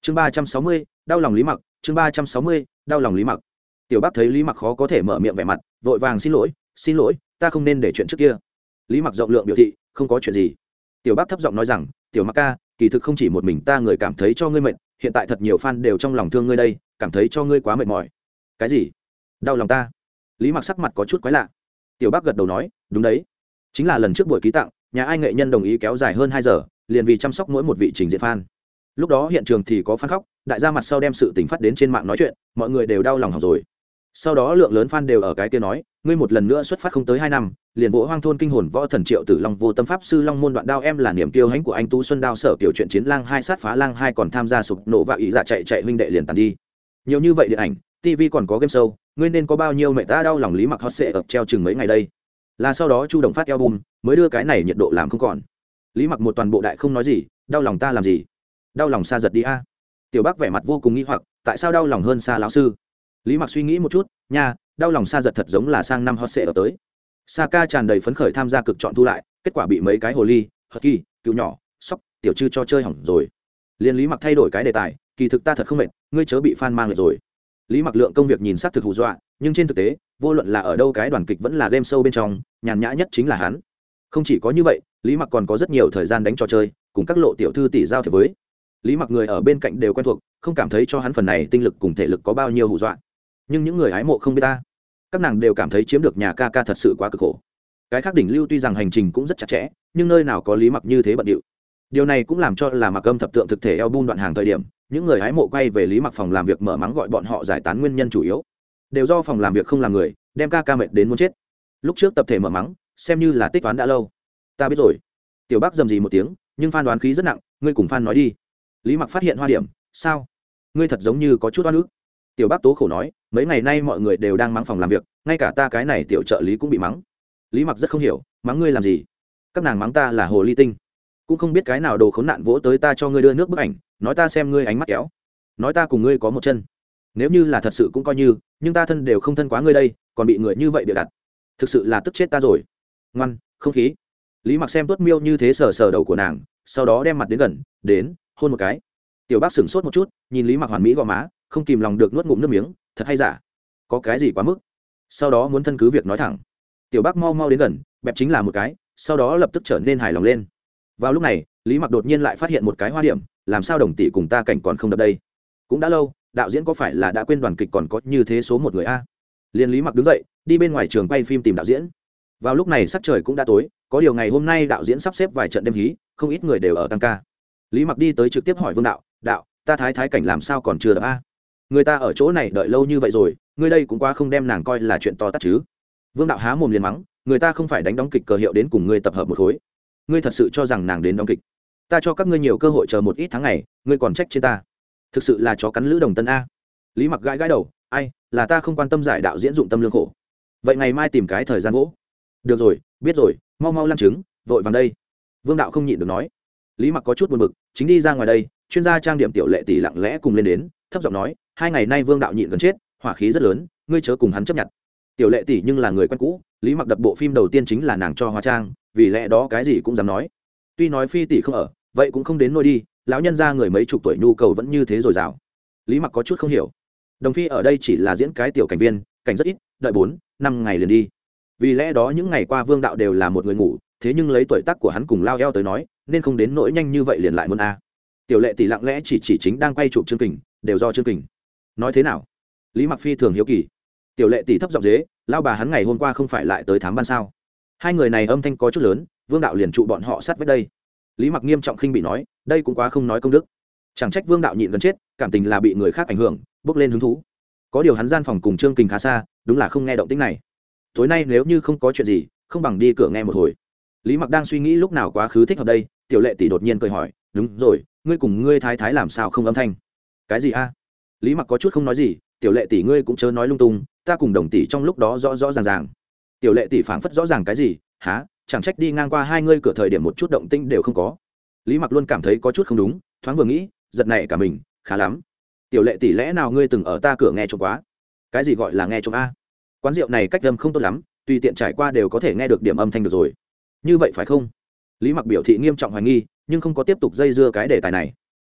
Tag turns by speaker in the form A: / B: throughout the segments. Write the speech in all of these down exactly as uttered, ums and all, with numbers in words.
A: chương ba trăm sáu mươi đau lòng Lý Mặc. chương ba trăm sáu mươi đau lòng Lý Mặc. Tiểu Bắc thấy Lý Mặc khó có thể mở miệng vẻ mặt, vội vàng xin lỗi, xin lỗi, ta không nên để chuyện trước kia. Lý Mặc rộng lượng biểu thị, không có chuyện gì. Tiểu Bắc thấp giọng nói rằng, tiểu Mặc ca, kỳ thực không chỉ một mình ta người cảm thấy cho ngươi mệt, hiện tại thật nhiều fan đều trong lòng thương ngươi đây, cảm thấy cho ngươi quá mệt mỏi. Cái gì? Đau lòng ta? Lý Mặc sắc mặt có chút quái lạ. Tiểu Bắc gật đầu nói, đúng đấy, chính là lần trước buổi ký tặng, nhà ai nghệ nhân đồng ý kéo dài hơn hai giờ, liền vì chăm sóc mỗi một vị trình diện fan. Lúc đó hiện trường thì có fan khóc, đại gia mặt sau đem sự tình phát đến trên mạng nói chuyện, mọi người đều đau lòng hỏng rồi. Sau đó lượng lớn fan đều ở cái kia nói, ngươi một lần nữa xuất phát không tới hai năm, liền vỗ hoang thôn kinh hồn võ thần Triệu Tử Long vô tâm pháp sư Long môn đoạn đao em là niềm kiêu hãnh của anh Tú Xuân đao sở kiểu chuyện chiến lang hai sát phá lang hai còn tham gia sụp nổ và ý dạ chạy chạy huynh đệ liền tàn đi. Nhiều như vậy điện ảnh, ti vi còn có game show, ngươi nên có bao nhiêu mẹ ta đau lòng Lý Mặc hot sẽ ập treo chừng mấy ngày đây. Là sau đó Chu Đồng phát album, mới đưa cái này nhiệt độ làm không còn. Lý Mặc một toàn bộ đại không nói gì, đau lòng ta làm gì? Đau lòng xa giật đi a. Tiểu Bắc vẻ mặt vô cùng nghi hoặc, tại sao đau lòng hơn xa lão sư? Lý Mặc suy nghĩ một chút, nha, đau lòng xa giật thật giống là sang năm hot sẽ ở tới. Saka tràn đầy phấn khởi tham gia cực chọn thu lại, kết quả bị mấy cái hồ ly, hất kỳ, cựu nhỏ, sóc, tiểu chư cho chơi hỏng rồi. Liên Lý Mặc thay đổi cái đề tài, kỳ thực ta thật không mệt, ngươi chớ bị fan mang lại rồi. Lý Mặc lượng công việc nhìn sát thực hù dọa, nhưng trên thực tế, vô luận là ở đâu cái đoàn kịch vẫn là game show bên trong, nhàn nhã nhất chính là hắn. Không chỉ có như vậy, Lý Mặc còn có rất nhiều thời gian đánh trò chơi, cùng các lộ tiểu thư tỷ giao thiệp với. Lý Mặc người ở bên cạnh đều quen thuộc, không cảm thấy cho hắn phần này tinh lực cùng thể lực có bao nhiêu hù dọa. Nhưng những người hái mộ không biết ta, các nàng đều cảm thấy chiếm được nhà ca ca thật sự quá cực khổ. Cái khác đỉnh lưu tuy rằng hành trình cũng rất chặt chẽ, nhưng nơi nào có Lý Mặc như thế bận điệu. Điều này cũng làm cho là Mặc Âm thập tượng thực thể album đoạn hàng thời điểm, những người hái mộ quay về Lý Mặc phòng làm việc mở mắng gọi bọn họ giải tán nguyên nhân chủ yếu đều do phòng làm việc không làm người, đem ca ca mệt đến muốn chết. Lúc trước tập thể mở mắng, xem như là tích toán đã lâu. Ta biết rồi. Tiểu Bắc dầm gì một tiếng, nhưng Phan đoán khí rất nặng, ngươi cùng Phan nói đi. Lý Mặc phát hiện hoa điểm, sao? Ngươi thật giống như có chút oan ức. Tiểu Bắc tố khổ nói, mấy ngày nay mọi người đều đang mắng phòng làm việc, ngay cả ta cái này tiểu trợ lý cũng bị mắng. Lý Mặc rất không hiểu, mắng ngươi làm gì? Các nàng mắng ta là hồ ly tinh, cũng không biết cái nào đồ khốn nạn vỗ tới ta cho ngươi đưa nước bức ảnh, nói ta xem ngươi ánh mắt kéo, nói ta cùng ngươi có một chân. Nếu như là thật sự cũng coi như, nhưng ta thân đều không thân quá ngươi đây, còn bị người như vậy bịa đặt, thực sự là tức chết ta rồi. Ngoan, không khí. Lý Mặc xem Tuất Miêu như thế sờ sờ đầu của nàng, sau đó đem mặt đến gần, đến hôn một cái. Tiểu Bắc sửng sốt một chút, nhìn Lý Mặc hoàn mỹ gò má, không kìm lòng được nuốt ngụm nước miếng, thật hay giả? Có cái gì quá mức? Sau đó muốn thân cứ việc nói thẳng. Tiểu Bắc mau mau đến gần, bẹp chính là một cái, sau đó lập tức trở nên hài lòng lên. Vào lúc này, Lý Mặc đột nhiên lại phát hiện một cái hoa điểm, làm sao Đồng tỷ cùng ta cảnh còn không đập đây? Cũng đã lâu, đạo diễn có phải là đã quên đoàn kịch còn có như thế số một người a? Liên Lý Mặc đứng dậy, đi bên ngoài trường quay phim tìm đạo diễn. Vào lúc này sắc trời cũng đã tối, có điều ngày hôm nay đạo diễn sắp xếp vài trận đêm hí, không ít người đều ở tăng ca. Lý Mặc đi tới trực tiếp hỏi Vương đạo, đạo, ta thái thái cảnh làm sao còn chưa đập a? Người ta ở chỗ này đợi lâu như vậy rồi, ngươi đây cũng quá không đem nàng coi là chuyện to tát chứ? Vương đạo há mồm liền mắng, người ta không phải đánh đóng kịch cờ hiệu đến cùng ngươi tập hợp một khối, ngươi thật sự cho rằng nàng đến đóng kịch? Ta cho các ngươi nhiều cơ hội chờ một ít tháng ngày, ngươi còn trách trên ta, thực sự là chó cắn lữ đồng tân a. Lý Mặc gãi gãi đầu, ai, là ta không quan tâm giải đạo diễn dụng tâm lương khổ. Vậy ngày mai tìm cái thời gian gỗ. Được rồi, biết rồi, mau mau lăn trứng, vội vàng đây. Vương đạo không nhịn được nói. Lý Mặc có chút buồn bực, chính đi ra ngoài đây, chuyên gia trang điểm tiểu lệ tỷ lặng lẽ cùng lên đến, thấp giọng nói, hai ngày nay Vương đạo nhịn gần chết, hỏa khí rất lớn, ngươi chớ cùng hắn chấp nhận. Tiểu lệ tỷ nhưng là người quen cũ, Lý Mặc đập bộ phim đầu tiên chính là nàng cho hóa trang, vì lẽ đó cái gì cũng dám nói. Tuy nói phi tỷ không ở, vậy cũng không đến nôi đi, lão nhân gia người mấy chục tuổi nhu cầu vẫn như thế rồi rào. Lý Mặc có chút không hiểu. Đồng phi ở đây chỉ là diễn cái tiểu cảnh viên, cảnh rất ít, đợi bốn, năm ngày liền đi. Vì lẽ đó những ngày qua Vương đạo đều là một người ngủ, thế nhưng lấy tuổi tác của hắn cùng lao eo tới nói, nên không đến nỗi nhanh như vậy liền lại muốn a. Tiểu lệ tỷ lặng lẽ chỉ chỉ chính đang quay chụp chương kình, đều do chương kình. Nói thế nào? Lý Mặc phi thường hiếu kỳ. Tiểu lệ tỷ thấp giọng dế, lao bà hắn ngày hôm qua không phải lại tới thám ban sao? Hai người này âm thanh có chút lớn, Vương đạo liền trụ bọn họ sát với đây. Lý Mặc nghiêm trọng khinh bị nói, đây cũng quá không nói công đức. Chẳng trách Vương đạo nhịn gần chết, cảm tình là bị người khác ảnh hưởng, bước lên hứng thú. Có điều hắn gian phòng cùng chương kình khá xa, đúng là không nghe động tĩnh này. Tối nay nếu như không có chuyện gì, không bằng đi cửa nghe một hồi. Lý Mặc đang suy nghĩ lúc nào quá khứ thích hợp đây, tiểu lệ tỷ đột nhiên cười hỏi, đúng rồi, ngươi cùng ngươi thái thái làm sao không âm thanh? Cái gì a? Lý Mặc có chút không nói gì, tiểu lệ tỷ ngươi cũng chớ nói lung tung, ta cùng đồng tỷ trong lúc đó rõ rõ ràng ràng. Tiểu lệ tỷ phảng phất rõ ràng cái gì, há, chẳng trách đi ngang qua hai ngươi cửa thời điểm một chút động tĩnh đều không có. Lý Mặc luôn cảm thấy có chút không đúng, thoáng vừa nghĩ, giật nảy cả mình, khá lắm. Tiểu lệ tỷ lẽ nào ngươi từng ở ta cửa nghe trộm quá? Cái gì gọi là nghe trộm a? Quán rượu này cách âm không tốt lắm, tùy tiện trải qua đều có thể nghe được điểm âm thanh được rồi. Như vậy phải không? Lý Mặc biểu thị nghiêm trọng hoài nghi, nhưng không có tiếp tục dây dưa cái đề tài này.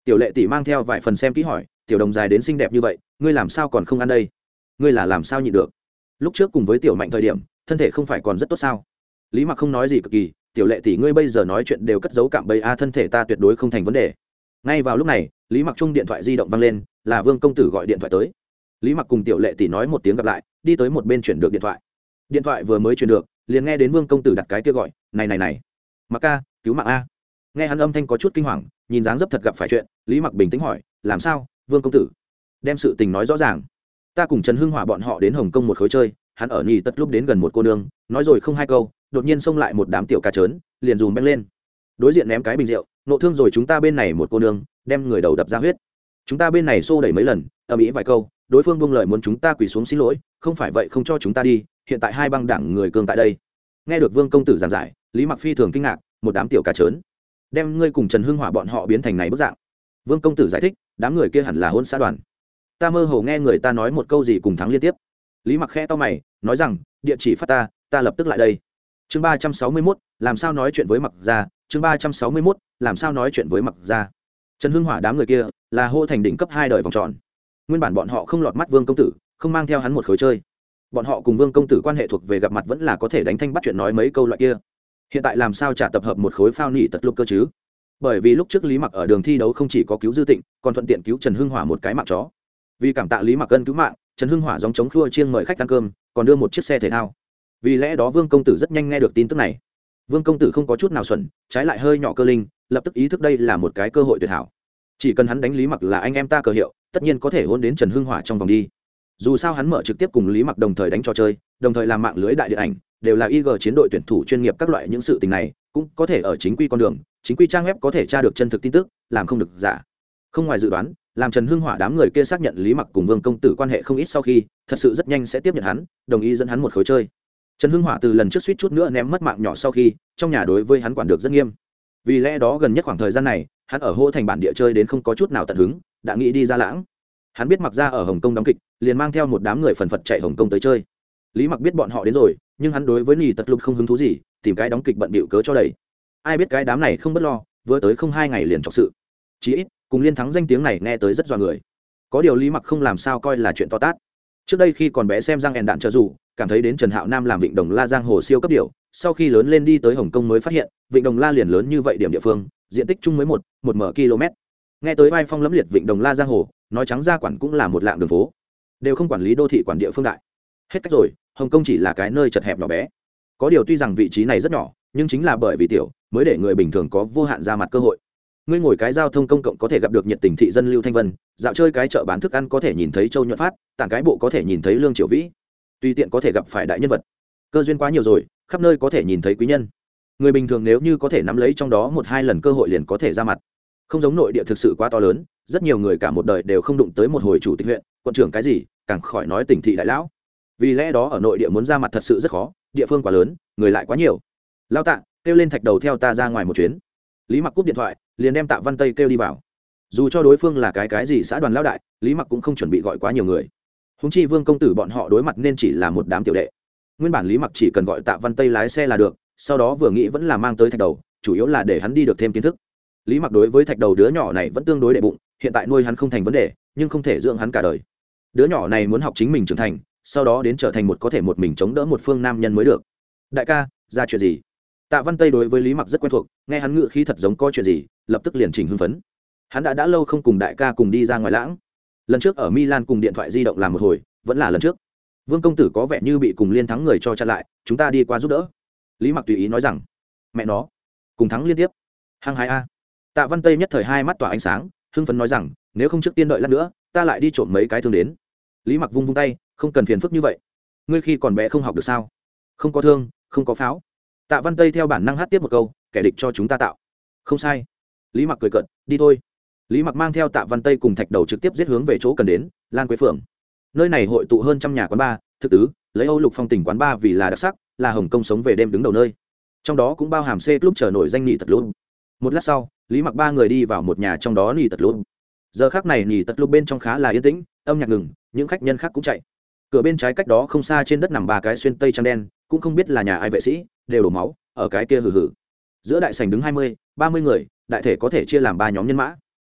A: Tiểu lệ tỷ mang theo vài phần xem kỹ hỏi, tiểu đồng dài đến xinh đẹp như vậy ngươi làm sao còn không ăn đây? Ngươi là làm sao nhịn được? Lúc trước cùng với tiểu mạnh thời điểm thân thể không phải còn rất tốt sao? Lý Mặc không nói gì cực kỳ, tiểu lệ tỷ ngươi bây giờ nói chuyện đều cất giấu cạm bẫy a, thân thể ta tuyệt đối không thành vấn đề. Ngay vào lúc này Lý Mặc chung điện thoại di động vang lên, là Vương công tử gọi điện thoại tới. Lý Mặc cùng tiểu lệ tỷ nói một tiếng gặp lại, đi tới một bên chuyển được điện thoại. Điện thoại vừa mới chuyển được liền nghe đến Vương công tử đặt cái kia gọi, này này này Mặc ca, cứu mạng a. Nghe hắn âm thanh có chút kinh hoàng, nhìn dáng dấp thật gặp phải chuyện, Lý Mặc bình tĩnh hỏi, làm sao Vương công tử? Đem sự tình nói rõ ràng. Ta cùng Trần Hưng Hỏa bọn họ đến Hồng Kông một khối chơi, hắn ở nhì tất lúc đến gần một cô nương, nói rồi không hai câu, đột nhiên xông lại một đám tiểu ca trớn, liền dùm beng lên, đối diện ném cái bình rượu, nộ thương rồi chúng ta bên này một cô nương, đem người đầu đập ra huyết. Chúng ta bên này xô đẩy mấy lần, ầm ĩ vài câu, đối phương buông lời muốn chúng ta quỳ xuống xin lỗi, không phải vậy không cho chúng ta đi, hiện tại hai băng đảng người cương tại đây. Nghe được Vương công tử giảng giải, Lý Mặc phi thường kinh ngạc, một đám tiểu ca trớn, đem ngươi cùng Trần Hưng Hỏa bọn họ biến thành này bức dạng. Vương công tử giải thích, đám người kia hẳn là hôn xã đoàn. Ta mơ hồ nghe người ta nói một câu gì cùng thắng liên tiếp. Lý Mặc khẽ to mày, nói rằng, địa chỉ phát ta, ta lập tức lại đây. Chương ba trăm sáu mươi mốt, làm sao nói chuyện với Mặc gia, chương ba trăm sáu mươi mốt, làm sao nói chuyện với Mặc gia. Trần Hưng Hỏa đám người kia là hô thành đỉnh cấp hai đời vòng tròn. Nguyên bản bọn họ không lọt mắt Vương công tử, không mang theo hắn một khối chơi. Bọn họ cùng Vương công tử quan hệ thuộc về gặp mặt vẫn là có thể đánh thanh bắt chuyện nói mấy câu loại kia. Hiện tại làm sao trả tập hợp một khối phao nỉ tật lúc cơ chứ? Bởi vì lúc trước Lý Mặc ở đường thi đấu không chỉ có cứu Dư Tịnh, còn thuận tiện cứu Trần Hưng Hỏa một cái mạng chó. Vì cảm tạ Lý Mặc ân cứu mạng, Trần Hưng Hỏa gióng chống khua chiêng mời khách ăn cơm, còn đưa một chiếc xe thể thao. Vì lẽ đó Vương công tử rất nhanh nghe được tin tức này. Vương công tử không có chút nào xuẩn, trái lại hơi nhỏ cơ linh, lập tức ý thức đây là một cái cơ hội tuyệt hảo. Chỉ cần hắn đánh Lý Mặc là anh em ta cờ hiệu, tất nhiên có thể hôn đến Trần Hưng Hỏa trong vòng đi. Dù sao hắn mở trực tiếp cùng Lý Mặc đồng thời đánh trò chơi, đồng thời làm mạng lưới đại điện ảnh, đều là i giê chiến đội tuyển thủ chuyên nghiệp, các loại những sự tình này cũng có thể ở chính quy con đường, chính quy trang web có thể tra được chân thực tin tức, làm không được giả. Không ngoài dự đoán, làm Trần Hưng Hỏa đám người kia xác nhận Lý Mặc cùng Vương công tử quan hệ không ít sau khi, thật sự rất nhanh sẽ tiếp nhận hắn, đồng ý dẫn hắn một khối chơi. Trần Hưng Hỏa từ lần trước suýt chút nữa ném mất mạng nhỏ sau khi, trong nhà đối với hắn quản được rất nghiêm. Vì lẽ đó gần nhất khoảng thời gian này, hắn ở Hô Thành bản địa chơi đến không có chút nào tận hứng, đã nghĩ đi ra lãng. Hắn biết Mặc gia ở Hồng Kông đóng kịch, liền mang theo một đám người phần phật chạy Hồng Kông tới chơi. Lý Mặc biết bọn họ đến rồi, nhưng hắn đối với Nỉ Tật Lục không hứng thú gì, tìm cái đóng kịch bận bịu cớ cho đầy. Ai biết cái đám này không bất lo, vừa tới không hai ngày liền trọc sự. Chí ít, cùng Liên Thắng danh tiếng này nghe tới rất dọa người. Có điều Lý Mặc không làm sao coi là chuyện to tát. Trước đây khi còn bé xem Giang ẻn đạn trợ dù, cảm thấy đến Trần Hạo Nam làm Vịnh Đồng La giang hồ siêu cấp điều, sau khi lớn lên đi tới Hồng Kông mới phát hiện, Vịnh Đồng La liền lớn như vậy điểm địa phương, diện tích chung mới một, một mở km. Nghe tới vai phong lẫm liệt Vịnh Đồng La giang hồ, nói trắng ra quản cũng là một lạng đường phố, đều không quản lý đô thị quản địa phương đại. Hết cách rồi, Hồng Kông chỉ là cái nơi chật hẹp nhỏ bé. Có điều tuy rằng vị trí này rất nhỏ, nhưng chính là bởi vì tiểu, mới để người bình thường có vô hạn ra mặt cơ hội. Ngươi ngồi cái giao thông công cộng có thể gặp được nhiệt tình thị dân Lưu Thanh Vân, dạo chơi cái chợ bán thức ăn có thể nhìn thấy Châu Nhuận Phát, tảng cái bộ có thể nhìn thấy Lương Triều Vĩ, tùy tiện có thể gặp phải đại nhân vật. Cơ duyên quá nhiều rồi, khắp nơi có thể nhìn thấy quý nhân. Người bình thường nếu như có thể nắm lấy trong đó một hai lần cơ hội liền có thể ra mặt. Không giống nội địa thực sự quá to lớn, rất nhiều người cả một đời đều không đụng tới một hồi chủ tịch huyện, quận trưởng cái gì, càng khỏi nói tỉnh thị đại lão. Vì lẽ đó ở nội địa muốn ra mặt thật sự rất khó, địa phương quá lớn, người lại quá nhiều. Lao Tạ, kêu lên Thạch Đầu theo ta ra ngoài một chuyến. Lý Mặc cúp điện thoại, liền đem Tạ Văn Tây kêu đi vào. Dù cho đối phương là cái cái gì xã đoàn lão đại, Lý Mặc cũng không chuẩn bị gọi quá nhiều người. Húng chi Vương công tử bọn họ đối mặt nên chỉ là một đám tiểu đệ. Nguyên bản Lý Mặc chỉ cần gọi Tạ Văn Tây lái xe là được, sau đó vừa nghĩ vẫn là mang tới Thạch Đầu, chủ yếu là để hắn đi được thêm kiến thức. Lý Mặc đối với Thạch Đầu đứa nhỏ này vẫn tương đối đệ bụng, hiện tại nuôi hắn không thành vấn đề, nhưng không thể dưỡng hắn cả đời. Đứa nhỏ này muốn học chính mình trưởng thành, sau đó đến trở thành một có thể một mình chống đỡ một phương nam nhân mới được. Đại ca, ra chuyện gì? Tạ Văn Tây đối với Lý Mặc rất quen thuộc, nghe hắn ngự khí thật giống có chuyện gì, lập tức liền chỉnh hưng phấn. Hắn đã đã lâu không cùng đại ca cùng đi ra ngoài lãng. Lần trước ở Milan cùng điện thoại di động làm một hồi, vẫn là lần trước. Vương công tử có vẻ như bị cùng Liên Thắng người cho chặn lại, chúng ta đi qua giúp đỡ. Lý Mặc tùy ý nói rằng, mẹ nó, cùng Thắng liên tiếp. Hăng hai a. Tạ Văn Tây nhất thời hai mắt tỏa ánh sáng, hưng phấn nói rằng, nếu không trước tiên đợi lát nữa, ta lại đi trộm mấy cái thương đến. Lý Mặc vung vung tay, không cần phiền phức như vậy. Ngươi khi còn bé không học được sao? Không có thương, không có pháo. Tạ Văn Tây theo bản năng hát tiếp một câu, kẻ địch cho chúng ta tạo. Không sai. Lý Mặc cười cợt, đi thôi. Lý Mặc mang theo Tạ Văn Tây cùng Thạch Đầu trực tiếp giết hướng về chỗ cần đến, Lan Quế Phường. Nơi này hội tụ hơn trăm nhà quán bar, thực tứ, lấy Âu Lục phong tình quán bar vì là đặc sắc, là Hồng Kông sống về đêm đứng đầu nơi. Trong đó cũng bao hàm C club chờ nổi danh nhị tật luôn. Một lát sau, Lý Mặc ba người đi vào một nhà trong đó nhị tật luôn. Giờ khắc này nhị tật luôn bên trong khá là yên tĩnh, âm nhạc ngừng, những khách nhân khác cũng chạy. Cửa bên trái cách đó không xa trên đất nằm ba cái xuyên tây trang đen, cũng không biết là nhà ai vệ sĩ, đều đổ máu, ở cái kia hừ hừ. Giữa đại sảnh đứng hai mươi, ba mươi người, đại thể có thể chia làm ba nhóm nhân mã.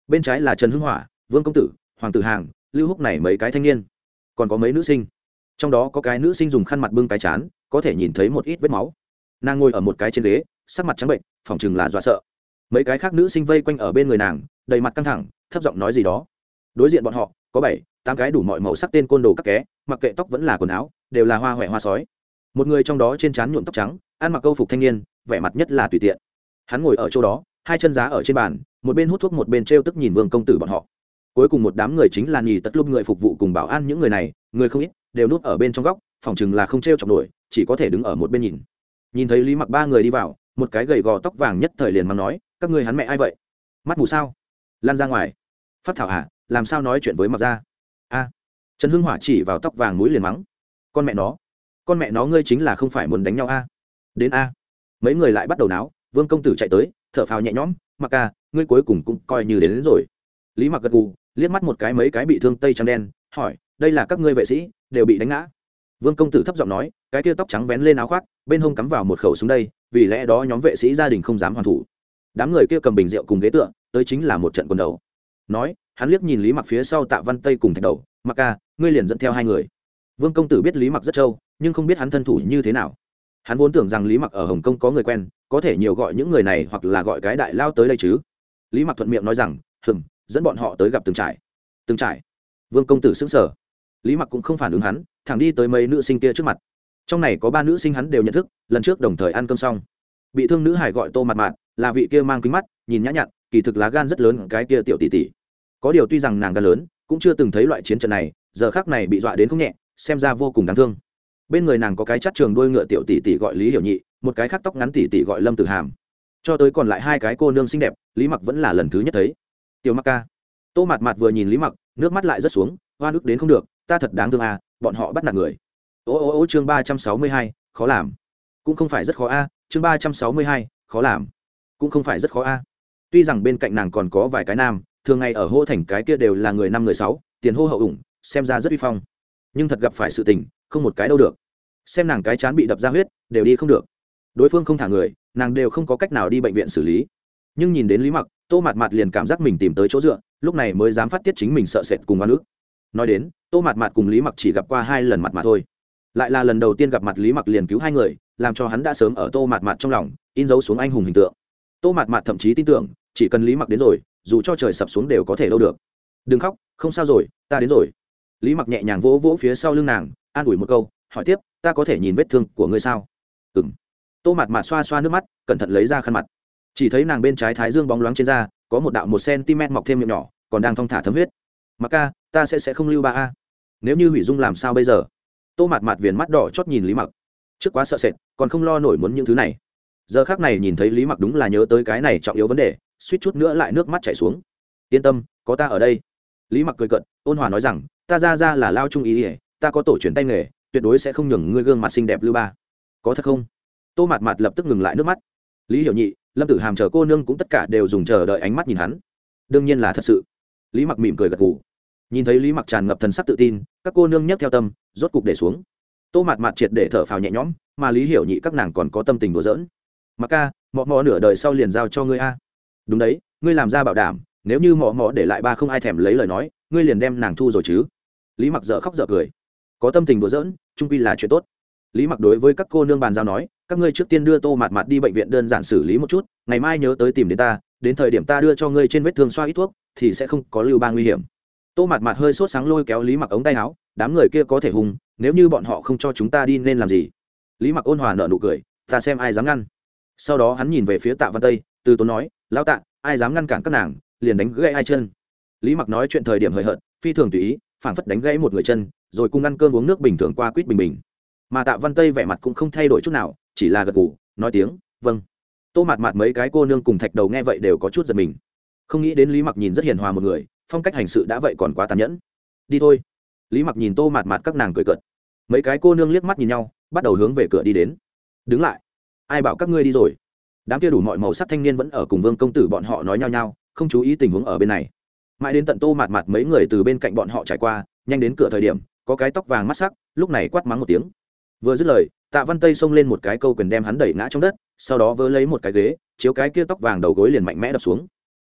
A: bên trái là Trần Hưng Hỏa, Vương Công Tử, Hoàng Tử Hàng, Lưu Húc này mấy cái thanh niên, còn có mấy nữ sinh. Trong đó có cái nữ sinh dùng khăn mặt bưng cái chán, có thể nhìn thấy một ít vết máu. Nàng ngồi ở một cái trên ghế, sắc mặt trắng bệnh, phỏng chừng là dọa sợ. Mấy cái khác nữ sinh vây quanh ở bên người nàng, đầy mặt căng thẳng, thấp giọng nói gì đó. Đối diện bọn họ có bảy tám cái đủ mọi màu sắc tên côn đồ các ké, mặc kệ tóc vẫn là quần áo, đều là hoa hoẹ hoa sói. Một người trong đó trên trán nhuộm tóc trắng, ăn mặc câu phục thanh niên, vẻ mặt nhất là tùy tiện. Hắn ngồi ở chỗ đó, hai chân giá ở trên bàn, một bên hút thuốc một bên trêu tức nhìn Vương Công Tử bọn họ. Cuối cùng một đám người chính là nhì tất lúc người phục vụ cùng bảo an, những người này người không ít, đều núp ở bên trong góc, phòng chừng là không trêu chọc nổi, chỉ có thể đứng ở một bên nhìn. Nhìn thấy Lý Mặc ba người đi vào, một cái gầy gò tóc vàng nhất thời liền mắng nói, các ngươi hắn mẹ ai vậy, mắt mù sao, lan ra ngoài. Phát thảo à, làm sao nói chuyện với Mặc ra. A. Trần Hưng Hỏa chỉ vào tóc vàng mũi liền mắng, con mẹ nó, con mẹ nó ngươi chính là không phải muốn đánh nhau a. Đến a. Mấy người lại bắt đầu náo. Vương Công Tử chạy tới, thở phào nhẹ nhõm, Mặc ca, ngươi cuối cùng cũng coi như đến, đến rồi. Lý Mặc gật gù, liếc mắt một cái mấy cái bị thương tây trắng đen, hỏi, đây là các ngươi vệ sĩ đều bị đánh ngã. Vương Công Tử thấp giọng nói, cái kia tóc trắng vén lên áo khoác, bên hông cắm vào một khẩu súng đây, vì lẽ đó nhóm vệ sĩ gia đình không dám hoàn thủ. Đám người kia cầm bình rượu cùng ghế tựa, tới chính là một trận quần đầu. Nói, hắn liếc nhìn Lý Mặc phía sau Tạ Văn Tây cùng Thạch Đầu, Mặc ca, ngươi liền dẫn theo hai người. Vương Công Tử biết Lý Mặc rất trâu, nhưng không biết hắn thân thủ như thế nào. Hắn vốn tưởng rằng Lý Mặc ở Hồng Kông có người quen, có thể nhiều gọi những người này hoặc là gọi cái đại lao tới đây chứ. Lý Mặc thuận miệng nói rằng, hừm, dẫn bọn họ tới gặp Từng Trải. Từng Trải. Vương Công Tử sững sờ. Lý Mặc cũng không phản ứng hắn, thẳng đi tới mấy nữ sinh kia trước mặt. Trong này có ba nữ sinh hắn đều nhận thức, lần trước đồng thời ăn cơm xong. Bị thương nữ hải gọi Tô Mạt Mạt, là vị kia mang kính mắt, nhìn nhã nhặn, kỳ thực lá gan rất lớn cái kia tiểu tỷ tỷ. Có điều tuy rằng nàng gan lớn, cũng chưa từng thấy loại chiến trận này, giờ khắc này bị dọa đến không nhẹ, xem ra vô cùng đáng thương. Bên người nàng có cái chắt trường đuôi ngựa tiểu tỷ tỷ gọi Lý Hiểu Nhị, một cái khác tóc ngắn tỷ tỷ gọi Lâm Tử Hàm. Cho tới còn lại hai cái cô nương xinh đẹp, Lý Mặc vẫn là lần thứ nhất thấy. Tiểu Mặc ca. Tô Mạt Mạt vừa nhìn Lý Mặc, nước mắt lại rất xuống, hoa nước đến không được, ta thật đáng thương à, bọn họ bắt nạt người. Ô ô ô chương ba trăm sáu mươi hai, khó làm. Cũng không phải rất khó a, à, chương ba trăm sáu mươi hai, khó làm. Cũng không phải rất khó a. À. Tuy rằng bên cạnh nàng còn có vài cái nam, thường ngày ở hô thành cái kia đều là người năm người sáu, tiền hô hậu ủng, xem ra rất uy phong. Nhưng thật gặp phải sự tình, không một cái đâu được. Xem nàng cái chán bị đập ra huyết, đều đi không được. Đối phương không thả người, nàng đều không có cách nào đi bệnh viện xử lý. Nhưng nhìn đến Lý Mặc, Tô Mạt Mạt liền cảm giác mình tìm tới chỗ dựa, lúc này mới dám phát tiết chính mình sợ sệt cùng oan ức. Nói đến, Tô Mạt Mạt cùng Lý Mặc chỉ gặp qua hai lần mặt mà thôi. Lại là lần đầu tiên gặp mặt Lý Mặc liền cứu hai người, làm cho hắn đã sớm ở Tô Mạt Mạt trong lòng in dấu xuống anh hùng hình tượng. Tô Mạt Mạt thậm chí tin tưởng, chỉ cần Lý Mặc đến rồi, dù cho trời sập xuống đều có thể lâu được. Đừng khóc, không sao rồi, ta đến rồi. Lý Mặc nhẹ nhàng vỗ vỗ phía sau lưng nàng, an ủi một câu, hỏi tiếp, ta có thể nhìn vết thương của ngươi sao? Ừm. Tô Mạt Mạt xoa xoa nước mắt, cẩn thận lấy ra khăn mặt. Chỉ thấy nàng bên trái thái dương bóng loáng trên da, có một đạo một cm mọc thêm miệng nhỏ, còn đang thong thả thấm huyết. Mặc ca, ta sẽ sẽ không lưu ba a. Nếu như hủy dung làm sao bây giờ? Tô Mạt Mạt viền mắt đỏ chót nhìn Lý Mặc, trước quá sợ sệt, còn không lo nổi muốn những thứ này. Giờ khắc này nhìn thấy Lý Mặc đúng là nhớ tới cái này trọng yếu vấn đề, suýt chút nữa lại nước mắt chảy xuống. Yên tâm, có ta ở đây. Lý Mặc cười cợt, ôn hòa nói rằng, ta ra ra là lao trung ý ỉa, ta có tổ truyền tay nghề, tuyệt đối sẽ không nhường ngươi gương mặt xinh đẹp lưu ba. Có thật không? Tô Mạt Mạt lập tức ngừng lại nước mắt. Lý Hiểu Nhị, Lâm Tử Hàm chờ cô nương cũng tất cả đều dùng chờ đợi ánh mắt nhìn hắn. Đương nhiên là thật sự. Lý Mặc mỉm cười gật gù. Nhìn thấy Lý Mặc tràn ngập thần sắc tự tin, các cô nương nhấc theo tâm, rốt cục để xuống. Tô Mạt Mạt triệt để thở phào nhẹ nhõm, mà Lý Hiểu Nhị các nàng còn có tâm tình đùa giỡn. Mặc ca, mọ mọ nửa đời sau liền giao cho ngươi a. Đúng đấy, ngươi làm ra bảo đảm, nếu như mọ mọ để lại ba không ai thèm lấy lời nói, ngươi liền đem nàng thu rồi chứ. Lý Mặc dở khóc dở cười. Có tâm tình đùa giỡn, chung quy là chuyện tốt. Lý Mặc đối với các cô nương bàn giao nói, các ngươi trước tiên đưa Tô Mạt Mạt đi bệnh viện đơn giản xử lý một chút, ngày mai nhớ tới tìm đến ta, đến thời điểm ta đưa cho ngươi trên vết thương xoa ít thuốc, thì sẽ không có lưu ba nguy hiểm. Tô Mạt Mạt hơi sốt sáng lôi kéo Lý Mặc ống tay áo, đám người kia có thể hùng, nếu như bọn họ không cho chúng ta đi nên làm gì? Lý Mặc ôn hòa nở nụ cười, ta xem ai dám ngăn. Sau đó hắn nhìn về phía Tạ Văn Tây, từ tốn nói, lão Tạ, ai dám ngăn cản các nàng, liền đánh gãy hai chân. Lý Mặc nói chuyện thời điểm hời hợt, phi thường tùy ý, phảng phất đánh gãy một người chân, rồi cùng ăn cơm uống nước bình thường qua quýt bình bình. Mà Tạ Văn Tây vẻ mặt cũng không thay đổi chút nào, chỉ là gật gù, nói tiếng vâng. Tô Mạt Mạt mấy cái cô nương cùng Thạch Đầu nghe vậy đều có chút giật mình, không nghĩ đến Lý Mặc nhìn rất hiền hòa một người, phong cách hành sự đã vậy còn quá tàn nhẫn. Đi thôi. Lý Mặc nhìn Tô Mạt Mạt các nàng cười cợt. Mấy cái cô nương liếc mắt nhìn nhau, bắt đầu hướng về cửa đi đến. Đứng lại, ai bảo các ngươi đi rồi? Đám kia đủ mọi màu sắc thanh niên vẫn ở cùng Vương công tử bọn họ nói nhau nhau, không chú ý tình huống ở bên này. Mãi đến tận Tô Mạt Mạt mấy người từ bên cạnh bọn họ trải qua, nhanh đến cửa thời điểm, có cái tóc vàng mắt sắc, lúc này quát mắng một tiếng. Vừa dứt lời, Tạ Văn Tây xông lên một cái câu quyền đem hắn đẩy ngã trong đất, sau đó vớ lấy một cái ghế, chiếu cái kia tóc vàng đầu gối liền mạnh mẽ đập xuống.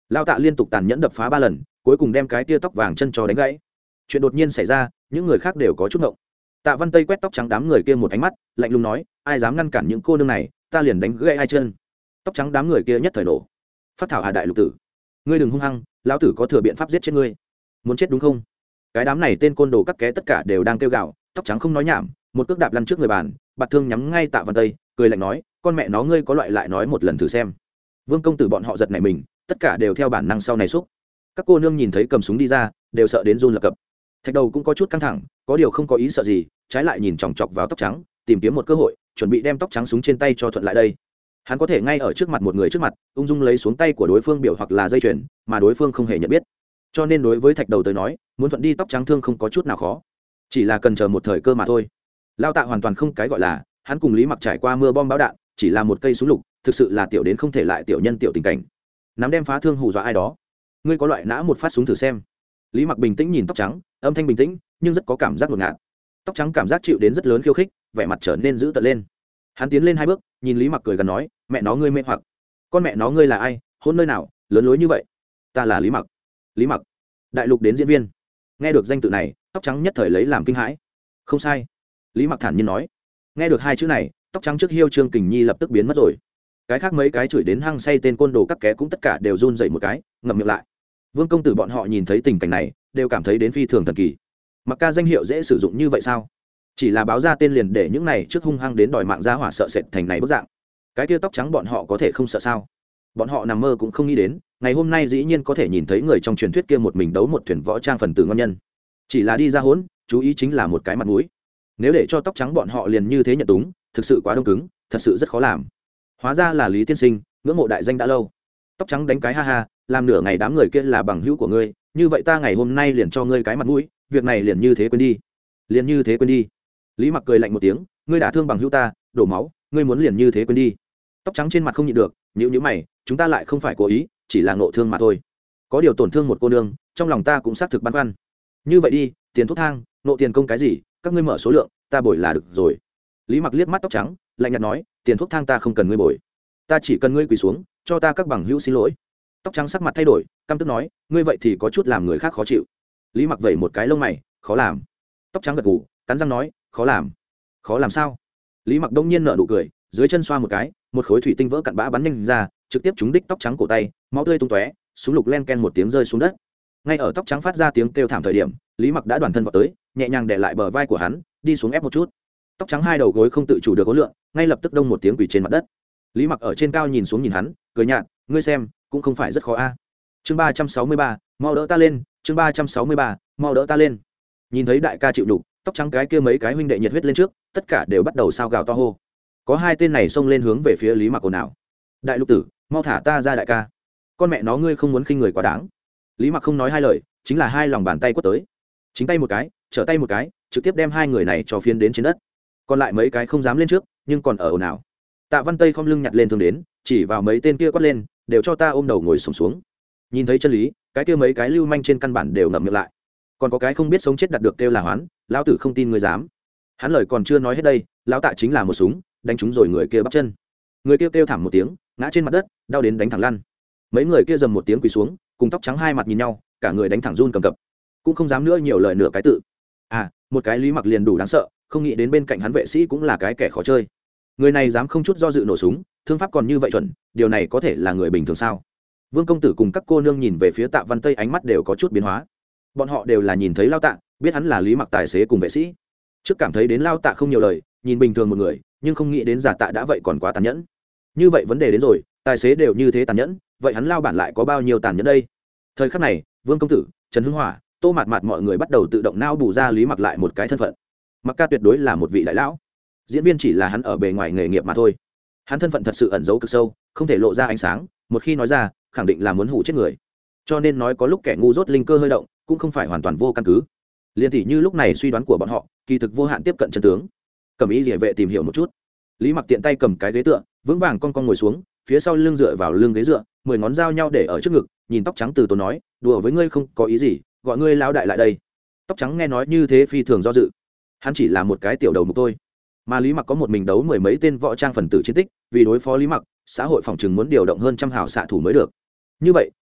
A: Lao Tạ liên tục tàn nhẫn đập phá ba lần, cuối cùng đem cái tia tóc vàng chân cho đánh gãy. Chuyện đột nhiên xảy ra, những người khác đều có chút ngộng. Tạ Văn Tây quét tóc trắng đám người kia một ánh mắt, lạnh lùng nói, ai dám ngăn cản những cô nương này, ta liền đánh gãy hai chân. Tóc trắng đám người kia nhất thời nổ. Phát thảo Hà đại lục tử, ngươi đừng hung hăng, lão tử có thừa biện pháp giết chết ngươi. Muốn chết đúng không? Cái đám này tên côn đồ các ké tất cả đều đang kêu gào. Tóc trắng không nói nhảm, một cước đạp lăn trước người bàn, bạt thương nhắm ngay Tạ Văn Tây, cười lạnh nói, con mẹ nó ngươi có loại lại nói một lần thử xem. Vương công tử bọn họ giật nảy mình, tất cả đều theo bản năng sau này xúc. Các cô nương nhìn thấy cầm súng đi ra, đều sợ đến run lập cập. Thạch Đầu cũng có chút căng thẳng, có điều không có ý sợ gì, trái lại nhìn chòng chọc vào tóc trắng, tìm kiếm một cơ hội, chuẩn bị đem tóc trắng súng trên tay cho thuận lại đây. Hắn có thể ngay ở trước mặt một người trước mặt, ung dung lấy xuống tay của đối phương biểu hoặc là dây chuyền, mà đối phương không hề nhận biết. Cho nên đối với Thạch Đầu tới nói, muốn thuận đi tóc trắng thương không có chút nào khó, chỉ là cần chờ một thời cơ mà thôi. Lao Tạ hoàn toàn không cái gọi là, hắn cùng Lý Mặc trải qua mưa bom bão đạn, chỉ là một cây súng lục, thực sự là tiểu đến không thể lại tiểu nhân tiểu tình cảnh. Nắm đem phá thương hù dọa ai đó, ngươi có loại nã một phát súng thử xem. Lý Mặc bình tĩnh nhìn tóc trắng, âm thanh bình tĩnh nhưng rất có cảm giác ngột ngạt. Tóc trắng cảm giác chịu đến rất lớn khiêu khích, vẻ mặt trở nên dữ tợn lên. Hắn tiến lên hai bước, nhìn Lý Mặc cười gần nói, mẹ nó ngươi mê hoặc, con mẹ nó ngươi là ai, hôn nơi nào, lớn lối như vậy. Ta là Lý Mặc. Lý Mặc, đại lục đến diễn viên. Nghe được danh tự này, tóc trắng nhất thời lấy làm kinh hãi. Không sai, Lý Mặc thản nhiên nói. Nghe được hai chữ này, tóc trắng trước hiêu Trương Kình Nhi lập tức biến mất rồi. Cái khác mấy cái chửi đến hăng say tên côn đồ các ké cũng tất cả đều run dậy một cái, ngậm miệng lại. Vương công tử bọn họ nhìn thấy tình cảnh này, đều cảm thấy đến phi thường thần kỳ. Mặc ca danh hiệu dễ sử dụng như vậy sao? Chỉ là báo ra tên liền để những này trước hung hăng đến đòi mạng ra hỏa sợ sệt thành này bức dạng. Cái kia tóc trắng bọn họ có thể không sợ sao? Bọn họ nằm mơ cũng không nghĩ đến, ngày hôm nay dĩ nhiên có thể nhìn thấy người trong truyền thuyết kia một mình đấu một thuyền võ trang phần tử ngon nhân. Chỉ là đi ra hỗn, chú ý chính là một cái mặt mũi. Nếu để cho tóc trắng bọn họ liền như thế nhận túng, thực sự quá đông cứng, thật sự rất khó làm. Hóa ra là Lý tiên sinh, ngưỡng mộ đại danh đã lâu. Tóc trắng đánh cái ha ha, làm nửa ngày đám người kia là bằng hữu của ngươi, như vậy ta ngày hôm nay liền cho ngươi cái mặt mũi, việc này liền như thế quên đi. Liền như thế quên đi. Lý Mặc cười lạnh một tiếng, ngươi đã thương bằng hữu ta, đổ máu, ngươi muốn liền như thế quên đi. Tóc trắng trên mặt không nhịn được, nhíu nhíu mày, chúng ta lại không phải cố ý, chỉ là ngộ thương mà thôi. Có điều tổn thương một cô nương, trong lòng ta cũng xác thực băn khoăn. Như vậy đi, tiền thuốc thang, nộ tiền công cái gì, các ngươi mở số lượng, ta bồi là được rồi. Lý Mặc liếc mắt tóc trắng, lạnh nhạt nói, tiền thuốc thang ta không cần ngươi bồi, ta chỉ cần ngươi quỳ xuống, cho ta các bằng hữu xin lỗi. Tóc trắng sắc mặt thay đổi, căm tức nói, ngươi vậy thì có chút làm người khác khó chịu. Lý Mặc vẩy một cái lông mày, khó làm. Tóc trắng gật gù, cắn răng nói, khó làm. Khó làm sao? Lý Mặc đông nhiên nở nụ cười, dưới chân xoa một cái, một khối thủy tinh vỡ cặn bã bắn nhanh ra, trực tiếp trúng đích tóc trắng cổ tay, máu tươi tung tóe, súng lục len ken một tiếng rơi xuống đất. Ngay ở tóc trắng phát ra tiếng kêu thảm thời điểm, Lý Mặc đã đoàn thân vào tới, nhẹ nhàng đè lại bờ vai của hắn, đi xuống ép một chút. Tóc trắng hai đầu gối không tự chủ được khối lượng, ngay lập tức đông một tiếng quỳ trên mặt đất. Lý Mặc ở trên cao nhìn xuống nhìn hắn, cười nhạt, ngươi xem, cũng không phải rất khó a. Chương ba trăm sáu mươi ba, mau đỡ ta lên, chương ba trăm sáu mươi ba, mau đỡ ta lên. Nhìn thấy đại ca chịu đục, tóc trắng cái kia mấy cái huynh đệ nhiệt huyết lên trước, tất cả đều bắt đầu sao gào to hô. Có hai tên này xông lên hướng về phía Lý Mặc ồn ào. Đại lục tử, mau thả ta ra đại ca. Con mẹ nó ngươi không muốn khinh người quá đáng. Lý Mặc không nói hai lời, chính là hai lòng bàn tay quất tới. Chính tay một cái, trở tay một cái, trực tiếp đem hai người này cho phiến đến trên đất. Còn lại mấy cái không dám lên trước, nhưng còn ở ồn ào. Tạ Văn Tây không lưng nhặt lên thương đến, chỉ vào mấy tên kia quát lên, đều cho ta ôm đầu ngồi xổm xuống. Nhìn thấy chân lý, cái kia mấy cái lưu manh trên căn bản đều ngậm miệng lại. Còn có cái không biết sống chết đặt được kêu là hoán, lão tử không tin ngươi dám. Hắn lời còn chưa nói hết đây, lão Tạ chính là một súng, đánh trúng rồi người kia bắp chân. Người kia kêu, kêu thảm một tiếng, ngã trên mặt đất, đau đến đánh thẳng lăn. Mấy người kia dầm một tiếng quỳ xuống, cùng tóc trắng hai mặt nhìn nhau, cả người đánh thẳng run cầm cập, cũng không dám nữa nhiều lời nửa cái tự. À, một cái Lý Mặc liền đủ đáng sợ, không nghĩ đến bên cạnh hắn vệ sĩ cũng là cái kẻ khó chơi. Người này dám không chút do dự nổ súng, thương pháp còn như vậy chuẩn, điều này có thể là người bình thường sao? Vương công tử cùng các cô nương nhìn về phía Tạ Văn Tây, ánh mắt đều có chút biến hóa. Bọn họ đều là nhìn thấy Lao Tạ, biết hắn là Lý Mặc tài xế cùng vệ sĩ. Trước cảm thấy đến Lao Tạ không nhiều lời, nhìn bình thường một người, nhưng không nghĩ đến giả Tạ đã vậy còn quá tàn nhẫn. Như vậy vấn đề đến rồi, tài xế đều như thế tàn nhẫn, vậy hắn Lao bản lại có bao nhiêu tàn nhẫn đây? Thời khắc này, Vương công tử, Trần Hưng Hỏa, Tô Mạt Mạt mọi người bắt đầu tự động nao bù ra Lý Mặc lại một cái thân phận. Mặc ca tuyệt đối là một vị đại lão, diễn viên chỉ là hắn ở bề ngoài nghề nghiệp mà thôi. Hắn thân phận thật sự ẩn giấu cực sâu, không thể lộ ra ánh sáng, một khi nói ra khẳng định là muốn hủ chết người. Cho nên nói có lúc kẻ ngu dốt linh cơ hơi động, cũng không phải hoàn toàn vô căn cứ. Liên tỷ như lúc này suy đoán của bọn họ kỳ thực vô hạn tiếp cận chân tướng. Cầm ý địa vệ tìm hiểu một chút. Lý Mặc tiện tay cầm cái ghế tựa, vững vàng con con ngồi xuống, phía sau lưng dựa vào lưng ghế dựa, mười ngón giao nhau để ở trước ngực, nhìn tóc trắng từ tốn nói, đùa với ngươi không có ý gì, gọi ngươi lão đại lại đây. Tóc trắng nghe nói như thế phi thường do dự. Hắn chỉ là một cái tiểu đầu mục thôi, mà Lý Mặc có một mình đấu mười mấy tên võ trang phần tử chiến tích, vì đối phó Lý Mặc, xã hội phòng trừng muốn điều động hơn trăm hào xạ thủ mới được. Như vậy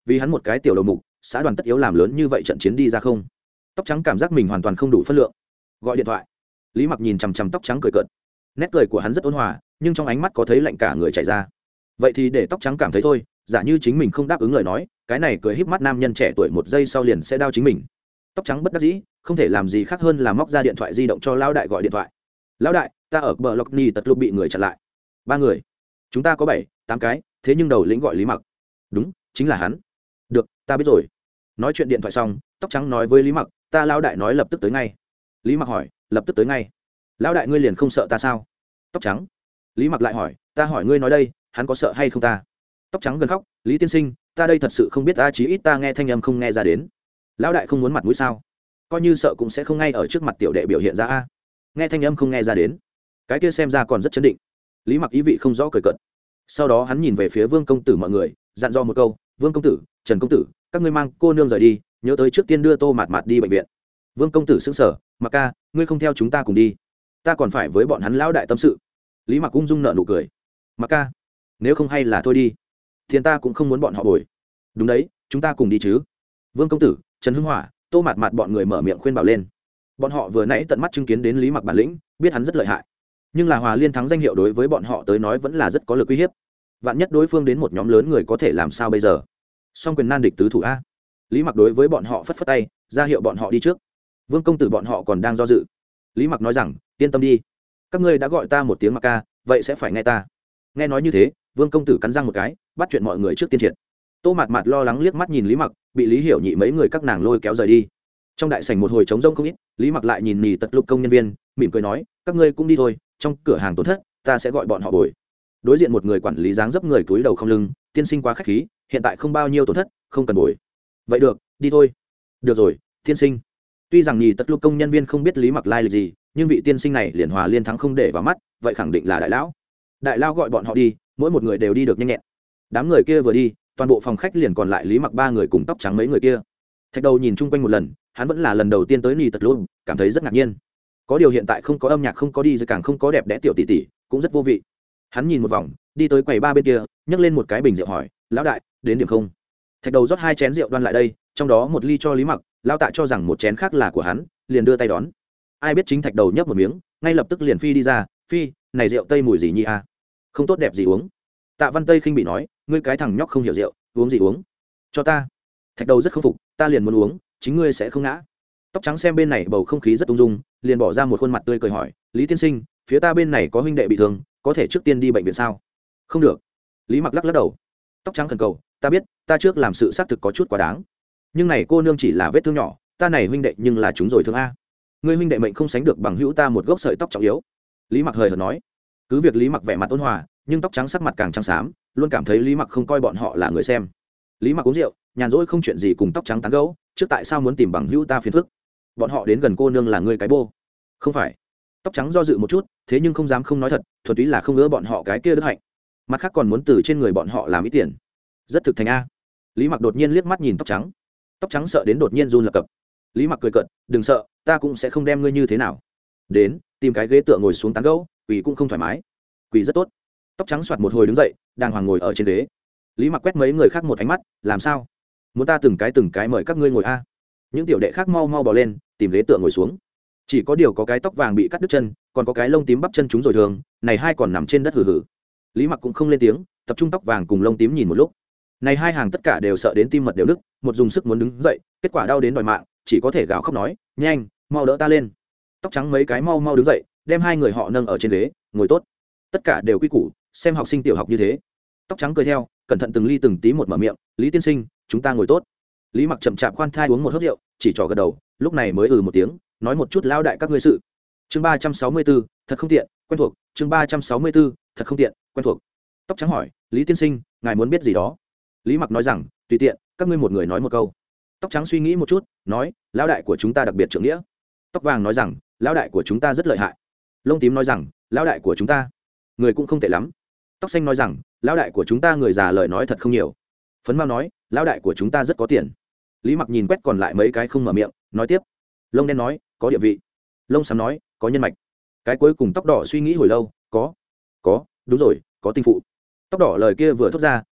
A: vì hắn một cái tiểu đầu mục xã đoàn tất yếu làm lớn như vậy trận chiến đi ra không? Tóc trắng cảm giác mình hoàn toàn không đủ phân lượng, gọi điện thoại. Lý Mặc nhìn chằm chằm tóc trắng cười cợt, nét cười của hắn rất ôn hòa, nhưng trong ánh mắt có thấy lạnh cả người chảy ra. Vậy thì để tóc trắng cảm thấy thôi, giả như chính mình không đáp ứng lời nói, cái này cười híp mắt nam nhân trẻ tuổi một giây sau liền sẽ đao chính mình. Tóc trắng bất đắc dĩ, không thể làm gì khác hơn là móc ra điện thoại di động cho lão đại gọi điện thoại. Lão đại, ta ở bờ lộc ni tật lục bị người chặn lại. Ba người, chúng ta có bảy tám cái, thế nhưng đầu lĩnh gọi Lý Mặc. Đúng, chính là hắn. Được, ta biết rồi. Nói chuyện điện thoại xong, tóc trắng nói với Lý Mặc, ta lão đại nói lập tức tới ngay. Lý Mặc hỏi, lập tức tới ngay? Lão đại ngươi liền không sợ ta sao? Tóc trắng. Lý Mặc lại hỏi, ta hỏi ngươi nói đây, hắn có sợ hay không ta? Tóc trắng gần khóc, Lý tiên sinh, ta đây thật sự không biết, ta chí ít ta nghe thanh âm không nghe ra đến. Lão đại không muốn mặt mũi sao? Coi như sợ cũng sẽ không ngay ở trước mặt tiểu đệ biểu hiện ra a. Nghe thanh âm không nghe ra đến, cái kia xem ra còn rất chấn định. Lý Mặc ý vị không rõ cười cợt. Sau đó hắn nhìn về phía Vương công tử mọi người, dặn dò một câu, Vương công tử, Trần công tử, các ngươi mang cô nương rời đi, nhớ tới trước tiên đưa Tô Mạt Mạt đi bệnh viện. Vương công tử sững sờ, Mặc ca, ngươi không theo chúng ta cùng đi? Ta còn phải với bọn hắn lão đại tâm sự. Lý Mặc ung dung nở nụ cười, Mặc ca, nếu không hay là thôi đi, tiền ta cũng không muốn bọn họ bồi. Đúng đấy, chúng ta cùng đi chứ. Vương công tử, Trần Hưng Hỏa, Tô Mạt Mạt bọn người mở miệng khuyên bảo lên. Bọn họ vừa nãy tận mắt chứng kiến đến Lý Mặc bản lĩnh, biết hắn rất lợi hại, nhưng là Hòa Liên thắng danh hiệu đối với bọn họ tới nói vẫn là rất có lực uy hiếp. Vạn nhất đối phương đến một nhóm lớn người có thể làm sao bây giờ? Song quyền nan địch tứ thủ a. Lý Mặc đối với bọn họ phất phất tay, ra hiệu bọn họ đi trước. Vương công tử bọn họ còn đang do dự. Lý Mặc nói rằng, yên tâm đi, các ngươi đã gọi ta một tiếng Mặc ca, vậy sẽ phải nghe ta. Nghe nói như thế, Vương công tử cắn răng một cái, bắt chuyện mọi người trước tiên triệt. Tô Mạt Mạt lo lắng liếc mắt nhìn Lý Mặc, bị Lý Hiểu Nhị mấy người các nàng lôi kéo rời đi. Trong đại sảnh một hồi trống rỗng không ít, Lý Mặc lại nhìn nhì tật lục công nhân viên, mỉm cười nói, các ngươi cũng đi thôi, trong cửa hàng tổn thất, ta sẽ gọi bọn họ bồi. Đối diện một người quản lý dáng dấp người cúi đầu không lưng, tiên sinh quá khách khí, hiện tại không bao nhiêu tổn thất, không cần bồi. Vậy được, đi thôi. Được rồi, tiên sinh. Tuy rằng nhì tật lục công nhân viên không biết Lý Mặc lai lịch gì, nhưng vị tiên sinh này liền Hòa Liên thắng không để vào mắt, vậy khẳng định là đại lão. Đại lão gọi bọn họ đi, mỗi một người đều đi được nhanh nhẹn. Đám người kia vừa đi, toàn bộ phòng khách liền còn lại Lý Mặc ba người cùng tóc trắng mấy người kia. Thạch Đầu nhìn chung quanh một lần, hắn vẫn là lần đầu tiên tới nhì tật lục, cảm thấy rất ngạc nhiên. Có điều hiện tại không có âm nhạc, không có đi rồi, càng không có đẹp đẽ tiểu tỷ tỷ, cũng rất vô vị. Hắn nhìn một vòng, đi tới quầy ba bên kia, nhấc lên một cái bình rượu hỏi, lão đại, đến điểm không? Thạch Đầu rót hai chén rượu đoan lại đây, trong đó một ly cho Lý Mặc, lão tạ cho rằng một chén khác là của hắn, liền đưa tay đón. Ai biết chính Thạch Đầu nhấp một miếng, ngay lập tức liền phi đi ra, phi, này rượu tây mùi gì nhỉ a? Không tốt đẹp gì uống. Tạ Văn Tây khinh bị nói, ngươi cái thằng nhóc không hiểu rượu, uống gì uống? Cho ta. Thạch Đầu rất không phục, ta liền muốn uống, chính ngươi sẽ không ngã. Tóc trắng xem bên này bầu không khí rất ung dung, liền bỏ ra một khuôn mặt tươi cười hỏi, Lý tiên sinh, phía ta bên này có huynh đệ bị thương, có thể trước tiên đi bệnh viện sao? Không được. Lý Mặc lắc lắc đầu. Tóc trắng khẩn cầu, ta biết, ta trước làm sự xác thực có chút quá đáng, nhưng này cô nương chỉ là vết thương nhỏ, ta này huynh đệ nhưng là chúng rồi thương a. Ngươi huynh đệ mệnh không sánh được bằng hữu ta một gốc sợi tóc trọng yếu. Lý Mặc hời hợt nói. Cứ việc Lý Mặc vẻ mặt ôn hòa, nhưng tóc trắng sắc mặt càng trắng xám, luôn cảm thấy Lý Mặc không coi bọn họ là người xem. Lý Mặc uống rượu, nhàn rỗi không chuyện gì cùng tóc trắng tán gẫu, trước tại sao muốn tìm bằng hữu ta phiền phức? Bọn họ đến gần cô nương là ngươi cái bô. Không phải. Tóc trắng do dự một chút, thế nhưng không dám không nói thật, thuần túy là không ngỡ bọn họ cái kia đức hạnh. Mặt khác còn muốn từ trên người bọn họ làm ít tiền. Rất thực thành a. Lý Mặc đột nhiên liếc mắt nhìn tóc trắng. Tóc trắng sợ đến đột nhiên run lập cập. Lý Mặc cười cợt, đừng sợ, ta cũng sẽ không đem ngươi như thế nào. Đến, tìm cái ghế tựa ngồi xuống tán gẫu, quỷ cũng không thoải mái. Quỷ rất tốt. Tóc trắng soạt một hồi đứng dậy, đàng hoàng ngồi ở trên ghế. Lý Mặc quét mấy người khác một ánh mắt, làm sao? Muốn ta từng cái từng cái mời các ngươi ngồi a? Những tiểu đệ khác mau mau bò lên, tìm ghế tựa ngồi xuống. Chỉ có điều có cái tóc vàng bị cắt đứt chân, còn có cái lông tím bắp chân chúng rồi thường, này hai còn nằm trên đất hừ hừ. Lý Mặc cũng không lên tiếng, tập trung tóc vàng cùng lông tím nhìn một lúc. Này hai hàng tất cả đều sợ đến tim mật đều nứt, một dùng sức muốn đứng dậy, kết quả đau đến đòi mạng, chỉ có thể gào khóc nói, nhanh, mau đỡ ta lên. Tóc trắng mấy cái mau mau đứng dậy, đem hai người họ nâng ở trên ghế, ngồi tốt. Tất cả đều quy củ, xem học sinh tiểu học như thế. Tóc trắng cười theo, cẩn thận từng ly từng tí một mở miệng, Lý tiên sinh, chúng ta ngồi tốt. Lý Mặc chậm chạp khoan thai uống một hớp rượu, chỉ trỏ gật đầu, lúc này mới ừ một tiếng, nói một chút lao đại các ngươi sự. Chương ba trăm sáu mươi bốn, thật không tiện, quen thuộc. Chương ba trăm sáu mươi bốn, thật không tiện, quen thuộc. Tóc trắng hỏi, Lý tiên sinh, ngài muốn biết gì đó? Lý Mặc nói rằng, tùy tiện, các ngươi một người nói một câu. Tóc trắng suy nghĩ một chút, nói, lão đại của chúng ta đặc biệt trưởng nghĩa. Tóc vàng nói rằng, lão đại của chúng ta rất lợi hại. Lông tím nói rằng, lão đại của chúng ta người cũng không tệ lắm. Tóc xanh nói rằng, lão đại của chúng ta người già lời nói thật không nhiều. Phấn Mao nói, lão đại của chúng ta rất có tiền. Lý Mặc nhìn quét còn lại mấy cái không mở miệng, nói tiếp. Lông đen nói, có địa vị. Lông xám nói, có nhân mạch. Cái cuối cùng tóc đỏ suy nghĩ hồi lâu, có có đúng rồi, có tinh phụ. Tóc đỏ lời kia vừa thốt ra,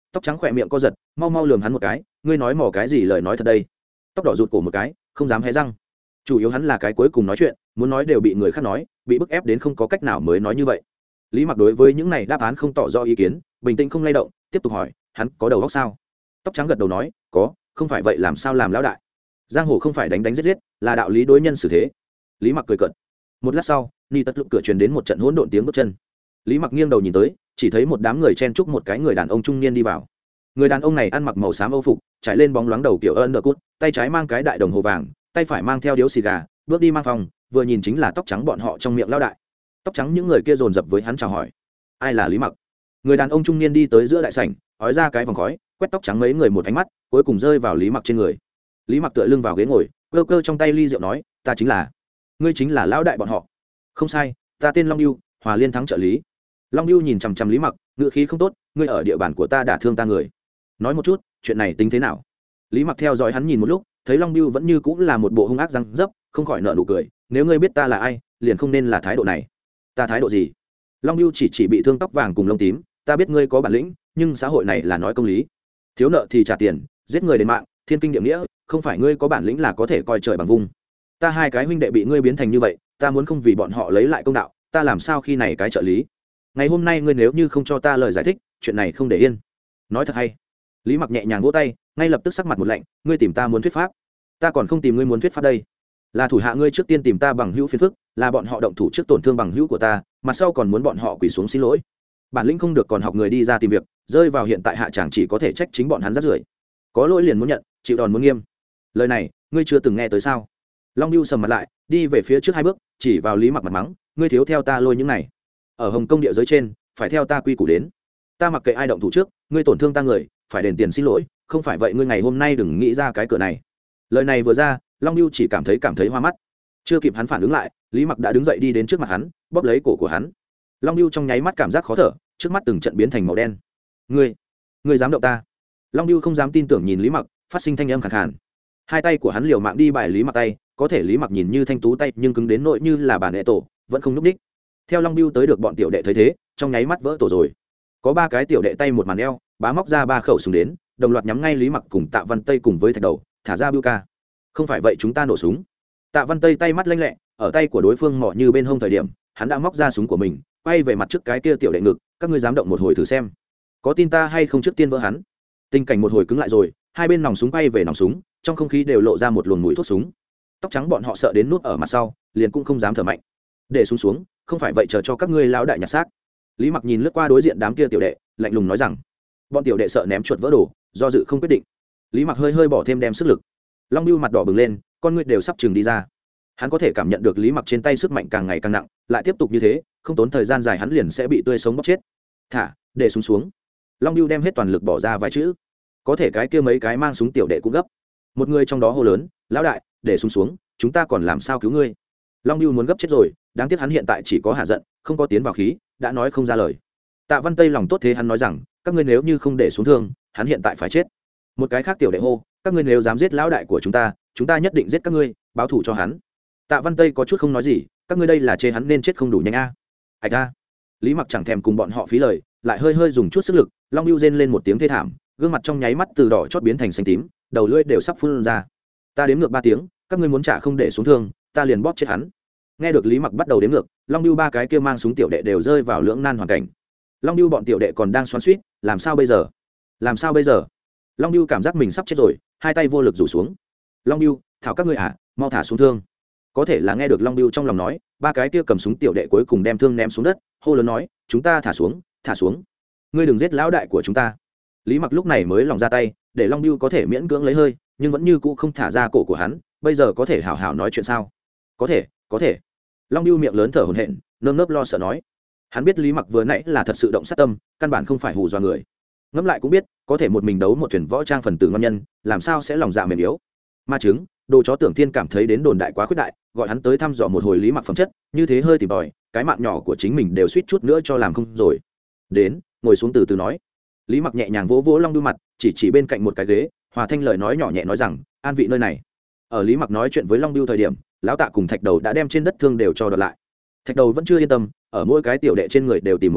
A: Tóc trắng khỏe miệng co giật, mau mau lườm hắn một cái, ngươi nói mỏ cái gì lời nói thật đây? Tóc đỏ rụt cổ một cái, không dám hé răng. Chủ yếu hắn là cái cuối cùng nói chuyện, muốn nói đều bị người khác nói, bị bức ép đến không có cách nào mới nói như vậy. Lý Mặc đối với những này đáp án không tỏ rõ ý kiến, bình tĩnh không lay động, tiếp tục hỏi, hắn có đầu óc sao? Tóc trắng gật đầu nói, có, không phải vậy làm sao làm lão đại? Giang hồ không phải đánh đánh giết giết, là đạo lý đối nhân xử thế. Lý Mặc cười cợt. Một lát sau, ni tất lúc cửa truyền đến một trận hỗn độn tiếng bước chân. Lý Mặc nghiêng đầu nhìn tới, chỉ thấy một đám người chen chúc một cái người đàn ông trung niên đi vào. Người đàn ông này ăn mặc màu xám âu phục, trải lên bóng loáng đầu kiểu ân đờ cút, tay trái mang cái đại đồng hồ vàng, tay phải mang theo điếu xì gà, bước đi mang phòng, vừa nhìn chính là tóc trắng bọn họ trong miệng lão đại. Tóc trắng những người kia dồn dập với hắn chào hỏi. Ai là Lý Mặc? Người đàn ông trung niên đi tới giữa đại sảnh, ói ra cái vòng khói, quét tóc trắng mấy người một ánh mắt, cuối cùng rơi vào Lý Mặc trên người. Lý Mặc tựa lưng vào ghế ngồi, cơ cơ trong tay ly rượu nói, ta chính là, ngươi chính là lão đại bọn họ. Không sai, ta tên Long Biêu, Hòa Liên thắng trợ lý. Long Biêu nhìn chằm chằm Lý Mặc, ngữ khí không tốt, ngươi ở địa bàn của ta đả thương ta người, nói một chút, chuyện này tính thế nào? Lý Mặc theo dõi hắn nhìn một lúc, thấy Long Biêu vẫn như cũng là một bộ hung ác răng dấp, không khỏi nở nụ cười, nếu ngươi biết ta là ai, liền không nên là thái độ này. Ta thái độ gì? Long Biêu chỉ chỉ bị thương tóc vàng cùng lông tím, ta biết ngươi có bản lĩnh, nhưng xã hội này là nói công lý, thiếu nợ thì trả tiền, giết người đền mạng, thiên kinh địa nghĩa, không phải ngươi có bản lĩnh là có thể coi trời bằng vung. Ta hai cái huynh đệ bị ngươi biến thành như vậy, ta muốn không vì bọn họ lấy lại công đạo, ta làm sao khi này cái trợ lý? Ngày hôm nay ngươi nếu như không cho ta lời giải thích, chuyện này không để yên. Nói thật hay. Lý Mặc nhẹ nhàng vỗ tay, ngay lập tức sắc mặt một lạnh, ngươi tìm ta muốn thuyết pháp, ta còn không tìm ngươi muốn thuyết pháp đây. Là thủ hạ ngươi trước tiên tìm ta bằng hữu phiền phức, là bọn họ động thủ trước tổn thương bằng hữu của ta, mặt sau còn muốn bọn họ quỳ xuống xin lỗi. Bản lĩnh không được còn học người đi ra tìm việc, rơi vào hiện tại hạ chẳng chỉ có thể trách chính bọn hắn rất rưởi. Có lỗi liền muốn nhận, chịu đòn muốn nghiêm. Lời này, ngươi chưa từng nghe tới sao? Long Biêu sầm mặt lại, đi về phía trước hai bước, chỉ vào Lý Mặc mặt mắng, ngươi thiếu theo ta lôi những này. Ở Hồng Kông địa giới trên, phải theo ta quy củ đến. Ta mặc kệ ai động thủ trước, ngươi tổn thương ta người, phải đền tiền xin lỗi, không phải vậy ngươi ngày hôm nay đừng nghĩ ra cái cửa này. Lời này vừa ra, Long Biêu chỉ cảm thấy cảm thấy hoa mắt. Chưa kịp hắn phản ứng lại, Lý Mặc đã đứng dậy đi đến trước mặt hắn, bóp lấy cổ của hắn. Long Biêu trong nháy mắt cảm giác khó thở, trước mắt từng trận biến thành màu đen. Ngươi, ngươi dám động ta? Long Biêu không dám tin tưởng nhìn Lý Mặc, phát sinh thanh âm khàn khàn. Hai tay của hắn liều mạng đi bài Lý Mặc tay, có thể Lý Mặc nhìn như thanh tú tay nhưng cứng đến nỗi như là bản đệ tổ, vẫn không núp đích. Theo Long Biêu tới được bọn tiểu đệ thấy thế, trong nháy mắt vỡ tổ rồi. Có ba cái tiểu đệ tay một màn eo, bá móc ra ba khẩu súng đến, đồng loạt nhắm ngay Lý Mặc cùng Tạ Văn Tây cùng với Thạch Đầu, thả ra Biêu ca. Không phải vậy chúng ta nổ súng. Tạ Văn Tây tay mắt lanh lẹ, ở tay của đối phương mỏ như bên hông thời điểm, hắn đã móc ra súng của mình, quay về mặt trước cái kia tiểu đệ ngực, các ngươi dám động một hồi thử xem, có tin ta hay không trước tiên vỡ hắn. Tình cảnh một hồi cứng lại rồi, hai bên nòng súng quay về nòng súng, trong không khí đều lộ ra một luồng mùi thuốc súng. Tóc trắng bọn họ sợ đến nút ở mặt sau, liền cũng không dám thở mạnh. Để súng xuống, không phải vậy chờ cho các ngươi lão đại nhặt xác. Lý Mặc nhìn lướt qua đối diện đám kia tiểu đệ, lạnh lùng nói rằng, bọn tiểu đệ sợ ném chuột vỡ đồ, do dự không quyết định. Lý Mặc hơi hơi bỏ thêm đem sức lực. Long Biêu mặt đỏ bừng lên, con ngươi đều sắp chừng đi ra. Hắn có thể cảm nhận được Lý Mặc trên tay sức mạnh càng ngày càng nặng, lại tiếp tục như thế, không tốn thời gian dài hắn liền sẽ bị tươi sống bóc chết. Thả, để súng xuống. Long Biêu đem hết toàn lực bỏ ra vài chữ. Có thể cái kia mấy cái mang súng tiểu đệ cũng gấp. Một người trong đó hô lớn, lão đại, để súng xuống, chúng ta còn làm sao cứu ngươi? Long Biêu muốn gấp chết rồi, đáng tiếc hắn hiện tại chỉ có hạ giận, không có tiến vào khí, đã nói không ra lời. Tạ Văn Tây lòng tốt thế hắn nói rằng, các ngươi nếu như không để xuống thương, hắn hiện tại phải chết. Một cái khác tiểu đệ hô, các ngươi nếu dám giết lão đại của chúng ta, chúng ta nhất định giết các ngươi, báo thù cho hắn. Tạ Văn Tây có chút không nói gì, các ngươi đây là chê hắn nên chết không đủ nhanh a. À. Ảch a. Lý Mặc chẳng thèm cùng bọn họ phí lời, lại hơi hơi dùng chút sức lực, Long Biêu rên lên một tiếng thê thảm, gương mặt trong nháy mắt từ đỏ chót biến thành xanh tím, đầu lưỡi đều sắp phun ra. Ta đếm ngược ba tiếng, các ngươi muốn trả không để xuống thương, ta liền bóp chết hắn. Nghe được Lý Mặc bắt đầu đếm ngược, Long Biêu ba cái kia mang súng tiểu đệ đều rơi vào lưỡng nan hoàn cảnh. Long Biêu bọn tiểu đệ còn đang xoắn xuýt, làm sao bây giờ? Làm sao bây giờ? Long Biêu cảm giác mình sắp chết rồi, hai tay vô lực rủ xuống. Long Biêu, thảo các ngươi à, mau thả xuống thương. Có thể là nghe được Long Biêu trong lòng nói, ba cái kia cầm súng tiểu đệ cuối cùng đem thương ném xuống đất, hô lớn nói, chúng ta thả xuống, thả xuống. Ngươi đừng giết lão đại của chúng ta. Lý Mặc lúc này mới lòng ra tay, để Long Biêu có thể miễn cưỡng lấy hơi, nhưng vẫn như cũ không thả ra cổ của hắn, bây giờ có thể hảo hảo nói chuyện sao? Có thể, có thể. Long Biêu miệng lớn thở hổn hển, nơm nớp lo sợ nói. Hắn biết Lý Mặc vừa nãy là thật sự động sát tâm, căn bản không phải hù dọa người. Ngẫm lại cũng biết, có thể một mình đấu một thuyền võ trang phần tử ngon nhân, làm sao sẽ lòng dạ mềm yếu. Ma chứng, đồ chó Tưởng Thiên cảm thấy đến đồn đại quá khuyết đại, gọi hắn tới thăm dò một hồi Lý Mặc phẩm chất, như thế hơi tìm tòi, cái mạng nhỏ của chính mình đều suýt chút nữa cho làm không rồi. Đến, ngồi xuống từ từ nói. Lý Mặc nhẹ nhàng vỗ vỗ Long Biêu mặt, chỉ chỉ bên cạnh một cái ghế, hòa thanh lời nói nhỏ nhẹ nói rằng, an vị nơi này. Ở Lý Mặc nói chuyện với Long Biêu thời điểm, lão Tạ cùng Thạch Đầu đã đem trên đất thương đều cho đoạt lại. Thạch Đầu vẫn chưa yên tâm, ở mỗi cái tiểu đệ trên người đều tìm một hồi,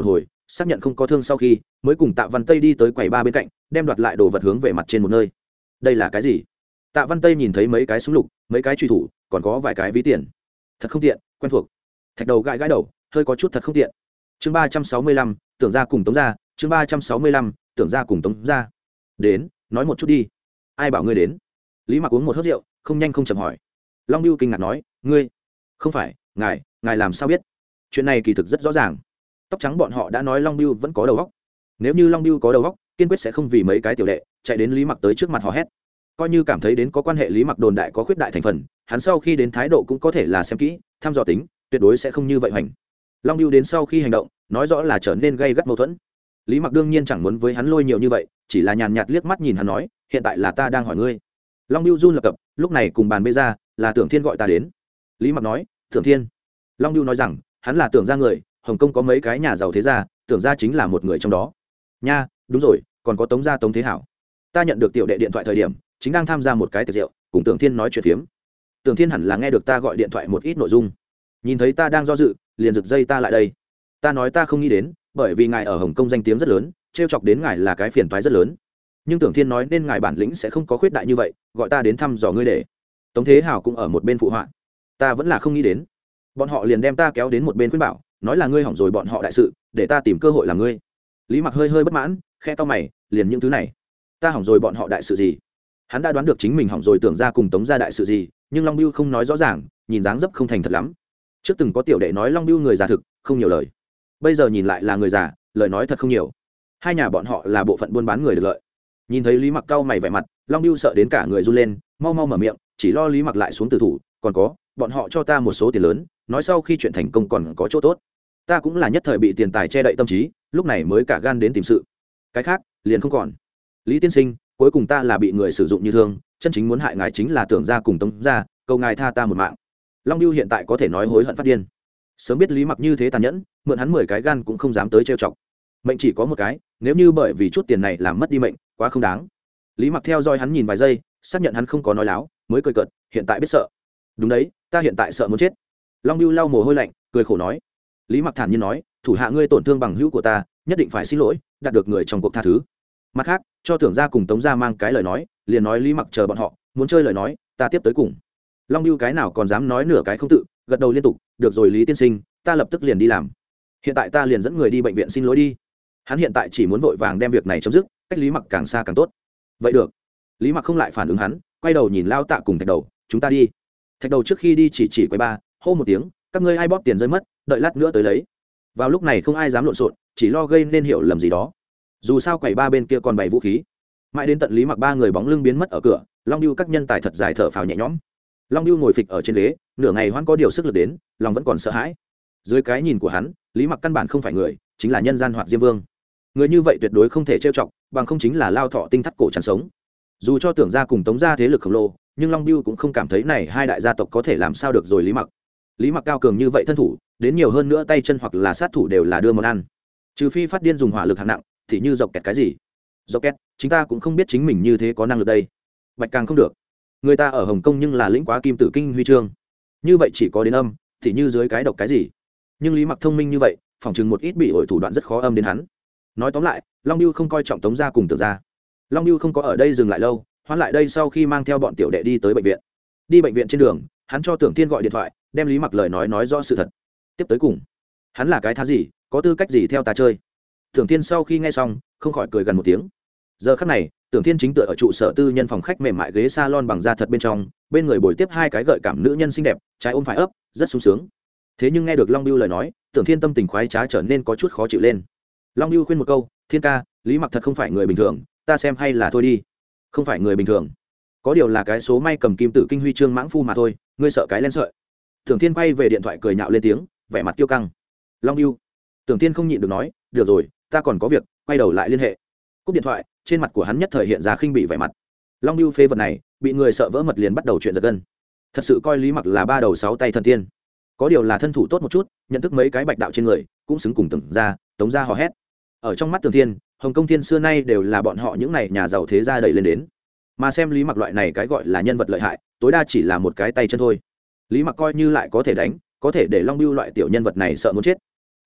A: xác nhận không có thương sau khi mới cùng Tạ Văn Tây đi tới quầy ba bên cạnh, đem đoạt lại đồ vật hướng về mặt trên một nơi. Đây là cái gì? Tạ Văn Tây nhìn thấy mấy cái súng lục, mấy cái truy thủ, còn có vài cái ví tiền. Thật không tiện, quen thuộc. Thạch Đầu gãi gãi đầu, hơi có chút thật không tiện. Chương ba trăm sáu mươi lăm, tưởng ra cùng Tống ra, chương ba trăm sáu mươi lăm, tưởng ra cùng Tống ra. Đến, nói một chút đi. Ai bảo ngươi đến? Lý Mặc uống một hớp rượu, không nhanh không chậm hỏi. Long Bưu kinh ngạc nói, ngươi? Không phải, ngài, ngài làm sao biết? Chuyện này kỳ thực rất rõ ràng. Tóc trắng bọn họ đã nói Long Bưu vẫn có đầu óc. Nếu như Long Bưu có đầu óc, kiên quyết sẽ không vì mấy cái tiểu đệ chạy đến Lý Mặc tới trước mặt hò hét. Coi như cảm thấy đến có quan hệ Lý Mặc đồn đại có khuyết đại thành phần, hắn sau khi đến thái độ cũng có thể là xem kỹ, thăm dò tính, tuyệt đối sẽ không như vậy hoành. Long Bưu đến sau khi hành động, nói rõ là trở nên gây gắt mâu thuẫn. Lý Mặc đương nhiên chẳng muốn với hắn lôi nhiều như vậy, chỉ là nhàn nhạt liếc mắt nhìn hắn nói, hiện tại là ta đang hỏi ngươi. Long Bưu run lập cập, lúc này cùng bàn bê ra, là Tưởng Thiên gọi ta đến. Lý Mặc nói, Tưởng Thiên. Long Bưu nói rằng, hắn là Tưởng gia người, Hồng Kông có mấy cái nhà giàu thế gia, Tưởng gia chính là một người trong đó. Nha, đúng rồi, còn có Tống gia Tống Thế Hảo. Ta nhận được tiểu đệ điện thoại thời điểm, chính đang tham gia một cái tiệc rượu, cùng Tưởng Thiên nói chuyện phiếm. Tưởng Thiên hẳn là nghe được ta gọi điện thoại một ít nội dung, nhìn thấy ta đang do dự, liền giật dây ta lại đây. Ta nói ta không nghĩ đến, bởi vì ngài ở Hồng Kông danh tiếng rất lớn, trêu chọc đến ngài là cái phiền toái rất lớn. Nhưng Tưởng Thiên nói nên ngài bản lĩnh sẽ không có khuyết đại như vậy, gọi ta đến thăm dò ngươi để. Tống Thế Hảo cũng ở một bên phụ họa. Ta vẫn là không nghĩ đến. Bọn họ liền đem ta kéo đến một bên khuyên bảo, nói là ngươi hỏng rồi bọn họ đại sự, để ta tìm cơ hội làm ngươi. Lý Mặc hơi hơi bất mãn, khẽ to mày, liền những thứ này, ta hỏng rồi bọn họ đại sự gì? Hắn đã đoán được chính mình hỏng rồi Tưởng ra cùng Tống ra đại sự gì, nhưng Long Bưu không nói rõ ràng, nhìn dáng dấp không thành thật lắm. Trước từng có tiểu đệ nói Long Bưu người già thực, không nhiều lời. Bây giờ nhìn lại là người già, lời nói thật không nhiều. Hai nhà bọn họ là bộ phận buôn bán người được lợi. Nhìn thấy Lý Mặc cau mày vẻ mặt, Long Bưu sợ đến cả người run lên, mau mau mở miệng, chỉ lo Lý Mặc lại xuống tử thủ, còn có, bọn họ cho ta một số tiền lớn, nói sau khi chuyện thành công còn có chỗ tốt. Ta cũng là nhất thời bị tiền tài che đậy tâm trí, lúc này mới cả gan đến tìm sự. Cái khác, liền không còn. Lý tiên sinh, cuối cùng ta là bị người sử dụng như thương, chân chính muốn hại ngài chính là Tưởng ra cùng Tống ra, cầu ngài tha ta một mạng. Long Bưu hiện tại có thể nói hối hận phát điên. Sớm biết Lý Mặc như thế tàn nhẫn, mượn hắn mười cái gan cũng không dám tới trêu chọc. Mệnh chỉ có một cái, nếu như bởi vì chút tiền này làm mất đi mệnh, quá không đáng. Lý Mặc theo dõi hắn nhìn vài giây, xác nhận hắn không có nói láo, mới cười cợt, hiện tại biết sợ. Đúng đấy, ta hiện tại sợ muốn chết. Long Bưu lau mồ hôi lạnh, cười khổ nói. Lý Mặc thản nhiên nói, thủ hạ ngươi tổn thương bằng hữu của ta, nhất định phải xin lỗi, đạt được người trong cuộc tha thứ. Mặt khác, cho Tưởng ra cùng Tống ra mang cái lời nói, liền nói Lý Mặc chờ bọn họ, muốn chơi lời nói, ta tiếp tới cùng. Long Bưu cái nào còn dám nói nửa cái không tự, gật đầu liên tục, được rồi Lý tiên sinh, ta lập tức liền đi làm. Hiện tại ta liền dẫn người đi bệnh viện xin lỗi đi. Hắn hiện tại chỉ muốn vội vàng đem việc này chấm dứt, cách Lý Mặc càng xa càng tốt. Vậy được. Lý Mặc không lại phản ứng hắn, quay đầu nhìn Lao Tạ cùng Thạch Đầu, chúng ta đi. Thạch Đầu trước khi đi chỉ chỉ quay ba, hô một tiếng, các ngươi ai bóp tiền rơi mất, đợi lát nữa tới lấy. Vào lúc này không ai dám lộn xộn, chỉ lo gây nên hiểu lầm gì đó. Dù sao quầy ba bên kia còn bày vũ khí. Mãi đến tận Lý Mặc ba người bóng lưng biến mất ở cửa, Long Bưu các nhân tài thật dài thở phào nhẹ nhõm. Long Bưu ngồi phịch ở trên ghế, nửa ngày hoãn có điều sức lực đến, lòng vẫn còn sợ hãi. Dưới cái nhìn của hắn, Lý Mặc căn bản không phải người, chính là nhân gian hoạt diêm vương. Người như vậy tuyệt đối không thể trêu chọc, bằng không chính là lao thọ tinh thắt cổ chẳng sống. Dù cho Tưởng ra cùng Tống ra thế lực khổng lồ, nhưng Long Bưu cũng không cảm thấy này hai đại gia tộc có thể làm sao được rồi Lý Mặc. Lý Mặc cao cường như vậy thân thủ, đến nhiều hơn nữa tay chân hoặc là sát thủ đều là đưa món ăn. Trừ phi phát điên dùng hỏa lực hạng nặng, thì như dọc kẹt cái gì? Dọc kẹt, chúng ta cũng không biết chính mình như thế có năng lực đây. Bạch càng không được. Người ta ở Hồng Kông nhưng là lĩnh quá kim tử kinh huy chương. Như vậy chỉ có đến âm, thì như dưới cái độc cái gì? Nhưng Lý Mặc thông minh như vậy, phòng chừng một ít bị ổi thủ đoạn rất khó âm đến hắn. Nói tóm lại, Long Bưu không coi trọng Tống gia cùng Tưởng gia. Long Bưu không có ở đây dừng lại lâu, hoán lại đây sau khi mang theo bọn tiểu đệ đi tới bệnh viện. Đi bệnh viện trên đường, hắn cho Tưởng Thiên gọi điện thoại, đem Lý Mặc lời nói nói rõ sự thật. Tiếp tới cùng, hắn là cái thá gì, có tư cách gì theo ta chơi? Tưởng Thiên sau khi nghe xong, không khỏi cười gần một tiếng. Giờ khắc này, Tưởng Thiên chính tựa ở trụ sở tư nhân phòng khách mềm mại ghế salon bằng da thật bên trong, bên người bồi tiếp hai cái gợi cảm nữ nhân xinh đẹp, trái ôm phải ấp, rất sung sướng. Thế nhưng nghe được Long Bưu lời nói, Tưởng Thiên tâm tình khoái trá trở nên có chút khó chịu lên. Long Bưu khuyên một câu, Thiên ca, Lý Mặc thật không phải người bình thường, ta xem hay là thôi đi. Không phải người bình thường, có điều là cái số may cầm kim tử kinh huy chương mãng phu mà thôi, ngươi sợ cái len sợi. Tưởng Thiên quay về điện thoại cười nhạo lên tiếng, vẻ mặt kiêu căng. Long Bưu, Tưởng Thiên không nhịn được nói, được rồi, ta còn có việc, quay đầu lại liên hệ. Cúp điện thoại, trên mặt của hắn nhất thời hiện ra khinh bị vẻ mặt. Long Bưu phê vật này, bị người sợ vỡ mật liền bắt đầu chuyện giật gân. Thật sự coi Lý Mặc là ba đầu sáu tay thần tiên. Có điều là thân thủ tốt một chút, nhận thức mấy cái bạch đạo trên người, cũng xứng cùng Tưởng ra, Tống ra hò hét. Ở trong mắt Tưởng Thiên, Hồng Công Thiên xưa nay đều là bọn họ những này nhà giàu thế gia đẩy lên đến. Mà xem Lý Mặc loại này cái gọi là nhân vật lợi hại, tối đa chỉ là một cái tay chân thôi. Lý Mặc coi như lại có thể đánh, có thể để Long Bưu loại tiểu nhân vật này sợ muốn chết.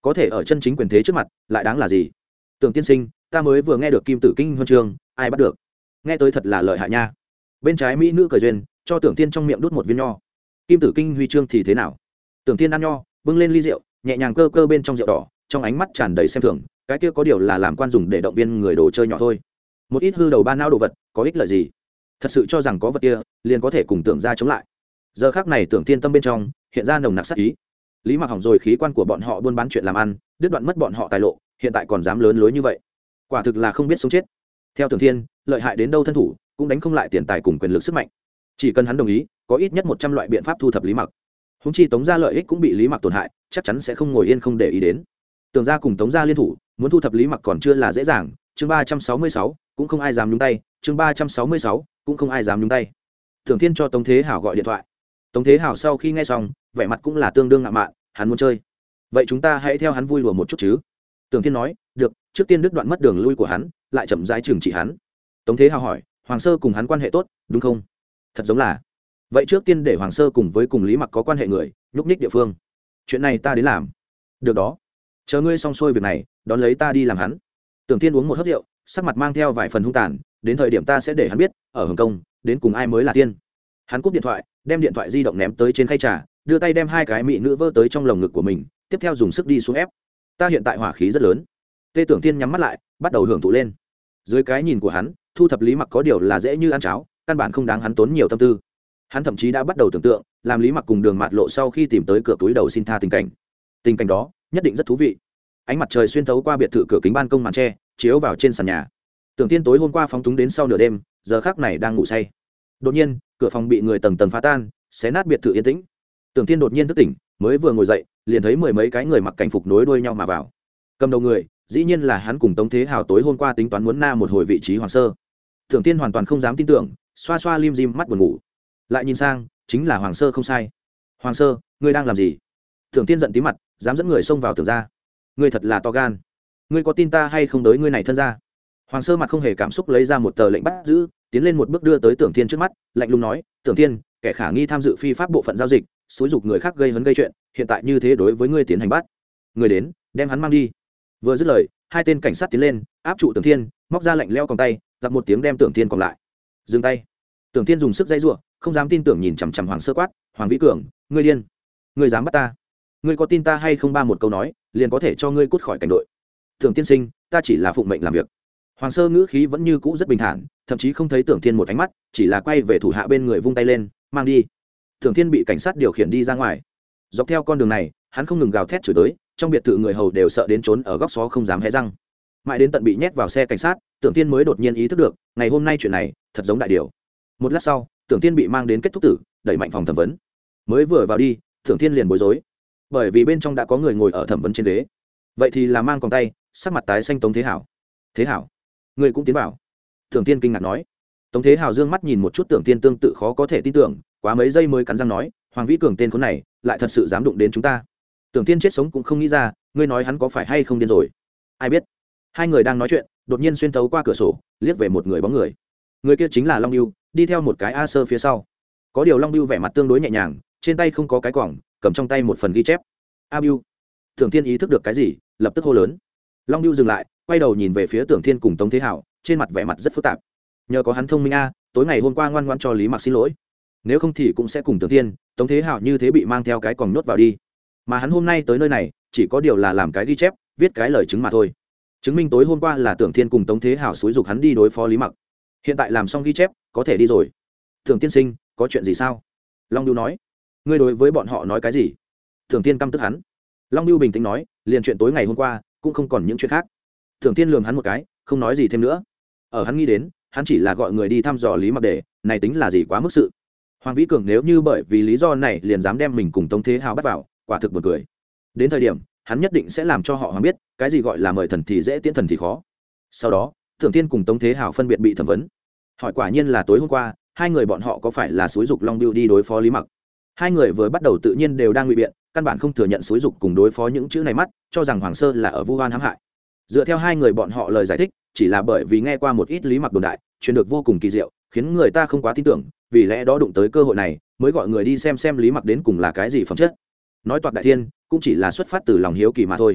A: có thể ở chân chính quyền thế trước mặt lại đáng là gì? Tưởng tiên sinh, ta mới vừa nghe được kim tử kinh huân chương, ai bắt được? Nghe tới thật là lợi hại nha. Bên trái mỹ nữ cười duyên, cho tưởng tiên trong miệng đút một viên nho. Kim tử kinh huy chương thì thế nào? Tưởng tiên ăn nho, bưng lên ly rượu, nhẹ nhàng cơ cơ bên trong rượu đỏ, trong ánh mắt tràn đầy xem thường. Cái kia có điều là làm quan dùng để động viên người đồ chơi nhỏ thôi. Một ít hư đầu ba não đồ vật, có ích lợi gì? Thật sự cho rằng có vật kia, liền có thể cùng tưởng ra chống lại. Giờ khắc này tưởng tiên tâm bên trong hiện ra nồng nặc sát ý. Lý Mặc hỏng rồi khí quan của bọn họ buôn bán chuyện làm ăn, đứt đoạn mất bọn họ tài lộ, hiện tại còn dám lớn lối như vậy, quả thực là không biết sống chết. Theo Tưởng Thiên, lợi hại đến đâu thân thủ cũng đánh không lại tiền tài cùng quyền lực sức mạnh. Chỉ cần hắn đồng ý, có ít nhất một trăm loại biện pháp thu thập Lý Mặc. Húng chi Tống gia lợi ích cũng bị Lý Mặc tổn hại, chắc chắn sẽ không ngồi yên không để ý đến. Tưởng gia cùng Tống gia liên thủ, muốn thu thập Lý Mặc còn chưa là dễ dàng. Chương ba trăm sáu mươi sáu, cũng không ai dám nhúng tay. Chương ba trăm sáu mươi sáu, cũng không ai dám nhúng tay. Tưởng Thiên cho Tống Thế Hảo gọi điện thoại. Tống Thế Hảo sau khi nghe xong, vẻ mặt cũng là tương đương ngạo mạn, hắn muốn chơi. Vậy chúng ta hãy theo hắn vui đùa một chút chứ? Tưởng Thiên nói, được, trước tiên đứt đoạn mất đường lui của hắn, lại chậm rãi trừng trị hắn. Tống Thế Hào hỏi, Hoàng Sơ cùng hắn quan hệ tốt, đúng không? Thật giống là. Vậy trước tiên để Hoàng Sơ cùng với cùng Lý Mặc có quan hệ người, nhúc nhích địa phương. Chuyện này ta đến làm. Được đó. Chờ ngươi xong xuôi việc này, đón lấy ta đi làm hắn. Tưởng Thiên uống một hớp rượu, sắc mặt mang theo vài phần hung tàn, đến thời điểm ta sẽ để hắn biết, ở Hồng Kông, đến cùng ai mới là tiên. Hắn cúp điện thoại, đem điện thoại di động ném tới trên khay trà, đưa tay đem hai cái mỹ nữ vơ tới trong lồng ngực của mình, tiếp theo dùng sức đi xuống ép. Ta hiện tại hỏa khí rất lớn. Tê Tưởng Thiên nhắm mắt lại, bắt đầu hưởng thụ lên. Dưới cái nhìn của hắn, thu thập Lý Mặc có điều là dễ như ăn cháo, căn bản không đáng hắn tốn nhiều tâm tư. Hắn thậm chí đã bắt đầu tưởng tượng, làm Lý Mặc cùng Đường Mạt Lộ sau khi tìm tới cửa túi đầu xin tha tình cảnh. Tình cảnh đó, nhất định rất thú vị. Ánh mặt trời xuyên thấu qua biệt thự cửa kính ban công màn tre, chiếu vào trên sàn nhà. Tưởng Thiên tối hôm qua phóng túng đến sau nửa đêm, giờ khắc này đang ngủ say. Đột nhiên, cửa phòng bị người tầng tầng phá tan, xé nát biệt thự yên tĩnh. Tưởng Thiên đột nhiên thức tỉnh, mới vừa ngồi dậy, liền thấy mười mấy cái người mặc cảnh phục nối đuôi nhau mà vào. Cầm đầu người, dĩ nhiên là hắn cùng Tống Thế Hào tối hôm qua tính toán muốn na một hồi vị trí Hoàng Sơ. Tưởng Thiên hoàn toàn không dám tin tưởng, xoa xoa lim dim mắt buồn ngủ. Lại nhìn sang, chính là Hoàng Sơ không sai. Hoàng Sơ, ngươi đang làm gì? Tưởng Thiên giận tí mặt, dám dẫn người xông vào tưởng ra. Ngươi thật là to gan. Ngươi có tin ta hay không tới ngươi này thân ra? Hoàng Sơ mặt không hề cảm xúc lấy ra một tờ lệnh bắt giữ, tiến lên một bước đưa tới Tưởng Thiên trước mắt, lạnh lùng nói, Tưởng Thiên, kẻ khả nghi tham dự phi pháp bộ phận giao dịch, xúi dục người khác gây hấn gây chuyện, hiện tại như thế đối với ngươi tiến hành bắt. Người đến, đem hắn mang đi. Vừa dứt lời, hai tên cảnh sát tiến lên, áp trụ Tưởng Thiên, móc ra lệnh leo còng tay, giặc một tiếng đem Tưởng Thiên còn lại. Dừng tay. Tưởng Thiên dùng sức dây rủa, không dám tin tưởng nhìn chằm chằm Hoàng Sơ quát, Hoàng Vĩ Cường, ngươi điên, ngươi dám bắt ta? Ngươi có tin ta hay không ba một câu nói, liền có thể cho ngươi cút khỏi cảnh đội. Tưởng tiên sinh, ta chỉ là phụng mệnh làm việc. Hoàng Sơ ngữ khí vẫn như cũ rất bình thản, thậm chí không thấy Tưởng Thiên một ánh mắt, chỉ là quay về thủ hạ bên người vung tay lên, mang đi. Tưởng Thiên bị cảnh sát điều khiển đi ra ngoài. Dọc theo con đường này, hắn không ngừng gào thét chửi tới, trong biệt thự người hầu đều sợ đến trốn ở góc xó không dám hé răng. Mãi đến tận bị nhét vào xe cảnh sát, Tưởng Thiên mới đột nhiên ý thức được, ngày hôm nay chuyện này thật giống đại điều. Một lát sau, Tưởng Thiên bị mang đến kết thúc tử, đẩy mạnh phòng thẩm vấn. Mới vừa vào đi, Tưởng Thiên liền bối rối, bởi vì bên trong đã có người ngồi ở thẩm vấn trên ghế. Vậy thì là mang còng tay, sắc mặt tái xanh Tống Thế Hảo. Thế Hảo, người cũng tiến vào. Tưởng Thiên kinh ngạc nói. Tống Thế Hảo dương mắt nhìn một chút Tưởng Thiên tương tự khó có thể tin tưởng, quá mấy giây mới cắn răng nói, Hoàng Vĩ Cường tên khốn này, lại thật sự dám đụng đến chúng ta. Tưởng Thiên chết sống cũng không nghĩ ra, ngươi nói hắn có phải hay không điên rồi? Ai biết? Hai người đang nói chuyện, đột nhiên xuyên thấu qua cửa sổ, liếc về một người bóng người. Người kia chính là Long Bưu, đi theo một cái A Sơ phía sau. Có điều Long Bưu vẻ mặt tương đối nhẹ nhàng, trên tay không có cái quòng, cầm trong tay một phần ghi chép. A Bưu. Tưởng Thiên ý thức được cái gì, lập tức hô lớn. Long Bưu dừng lại, quay đầu nhìn về phía Tưởng Thiên cùng Tống Thế Hảo, trên mặt vẻ mặt rất phức tạp. Nhờ có hắn thông minh a, tối ngày hôm qua ngoan ngoãn cho Lý Mặc xin lỗi, nếu không thì cũng sẽ cùng Tưởng Thiên, Tống Thế Hảo như thế bị mang theo cái quòng nhốt vào đi. Mà hắn hôm nay tới nơi này, chỉ có điều là làm cái ghi chép, viết cái lời chứng mà thôi. Chứng minh tối hôm qua là Tưởng Thiên cùng Tống Thế Hảo xúi giục hắn đi đối phó Lý Mặc. Hiện tại làm xong ghi chép, có thể đi rồi. Tưởng tiên sinh, có chuyện gì sao? Long Bưu nói. Ngươi đối với bọn họ nói cái gì? Tưởng Thiên căm tức hắn. Long Bưu bình tĩnh nói, liền chuyện tối ngày hôm qua, cũng không còn những chuyện khác. Tưởng Thiên lườm hắn một cái, không nói gì thêm nữa. Ở hắn nghĩ đến, hắn chỉ là gọi người đi thăm dò Lý Mặc để, này tính là gì quá mức sự. Hoàng Vĩ Cường nếu như bởi vì lý do này liền dám đem mình cùng Tống Thế Hào bắt vào, quả thực buồn cười. Đến thời điểm, hắn nhất định sẽ làm cho họ hoàng biết, cái gì gọi là mời thần thì dễ tiễn thần thì khó. Sau đó, Tưởng Thiên cùng Tống Thế Hào phân biệt bị thẩm vấn. Hỏi quả nhiên là tối hôm qua, hai người bọn họ có phải là xúi dục Long Bưu đi đối phó Lý Mặc? Hai người vừa bắt đầu tự nhiên đều đang ngụy biện, căn bản không thừa nhận xúi dục cùng đối phó những chữ này mắt, cho rằng Hoàng Sơ là ở vu oan hãm hại. Dựa theo hai người bọn họ lời giải thích, chỉ là bởi vì nghe qua một ít Lý Mặc đồn đại, truyền được vô cùng kỳ diệu, khiến người ta không quá tin tưởng, vì lẽ đó đụng tới cơ hội này, mới gọi người đi xem xem Lý Mặc đến cùng là cái gì phẩm chất. Nói toạc đại thiên, cũng chỉ là xuất phát từ lòng hiếu kỳ mà thôi.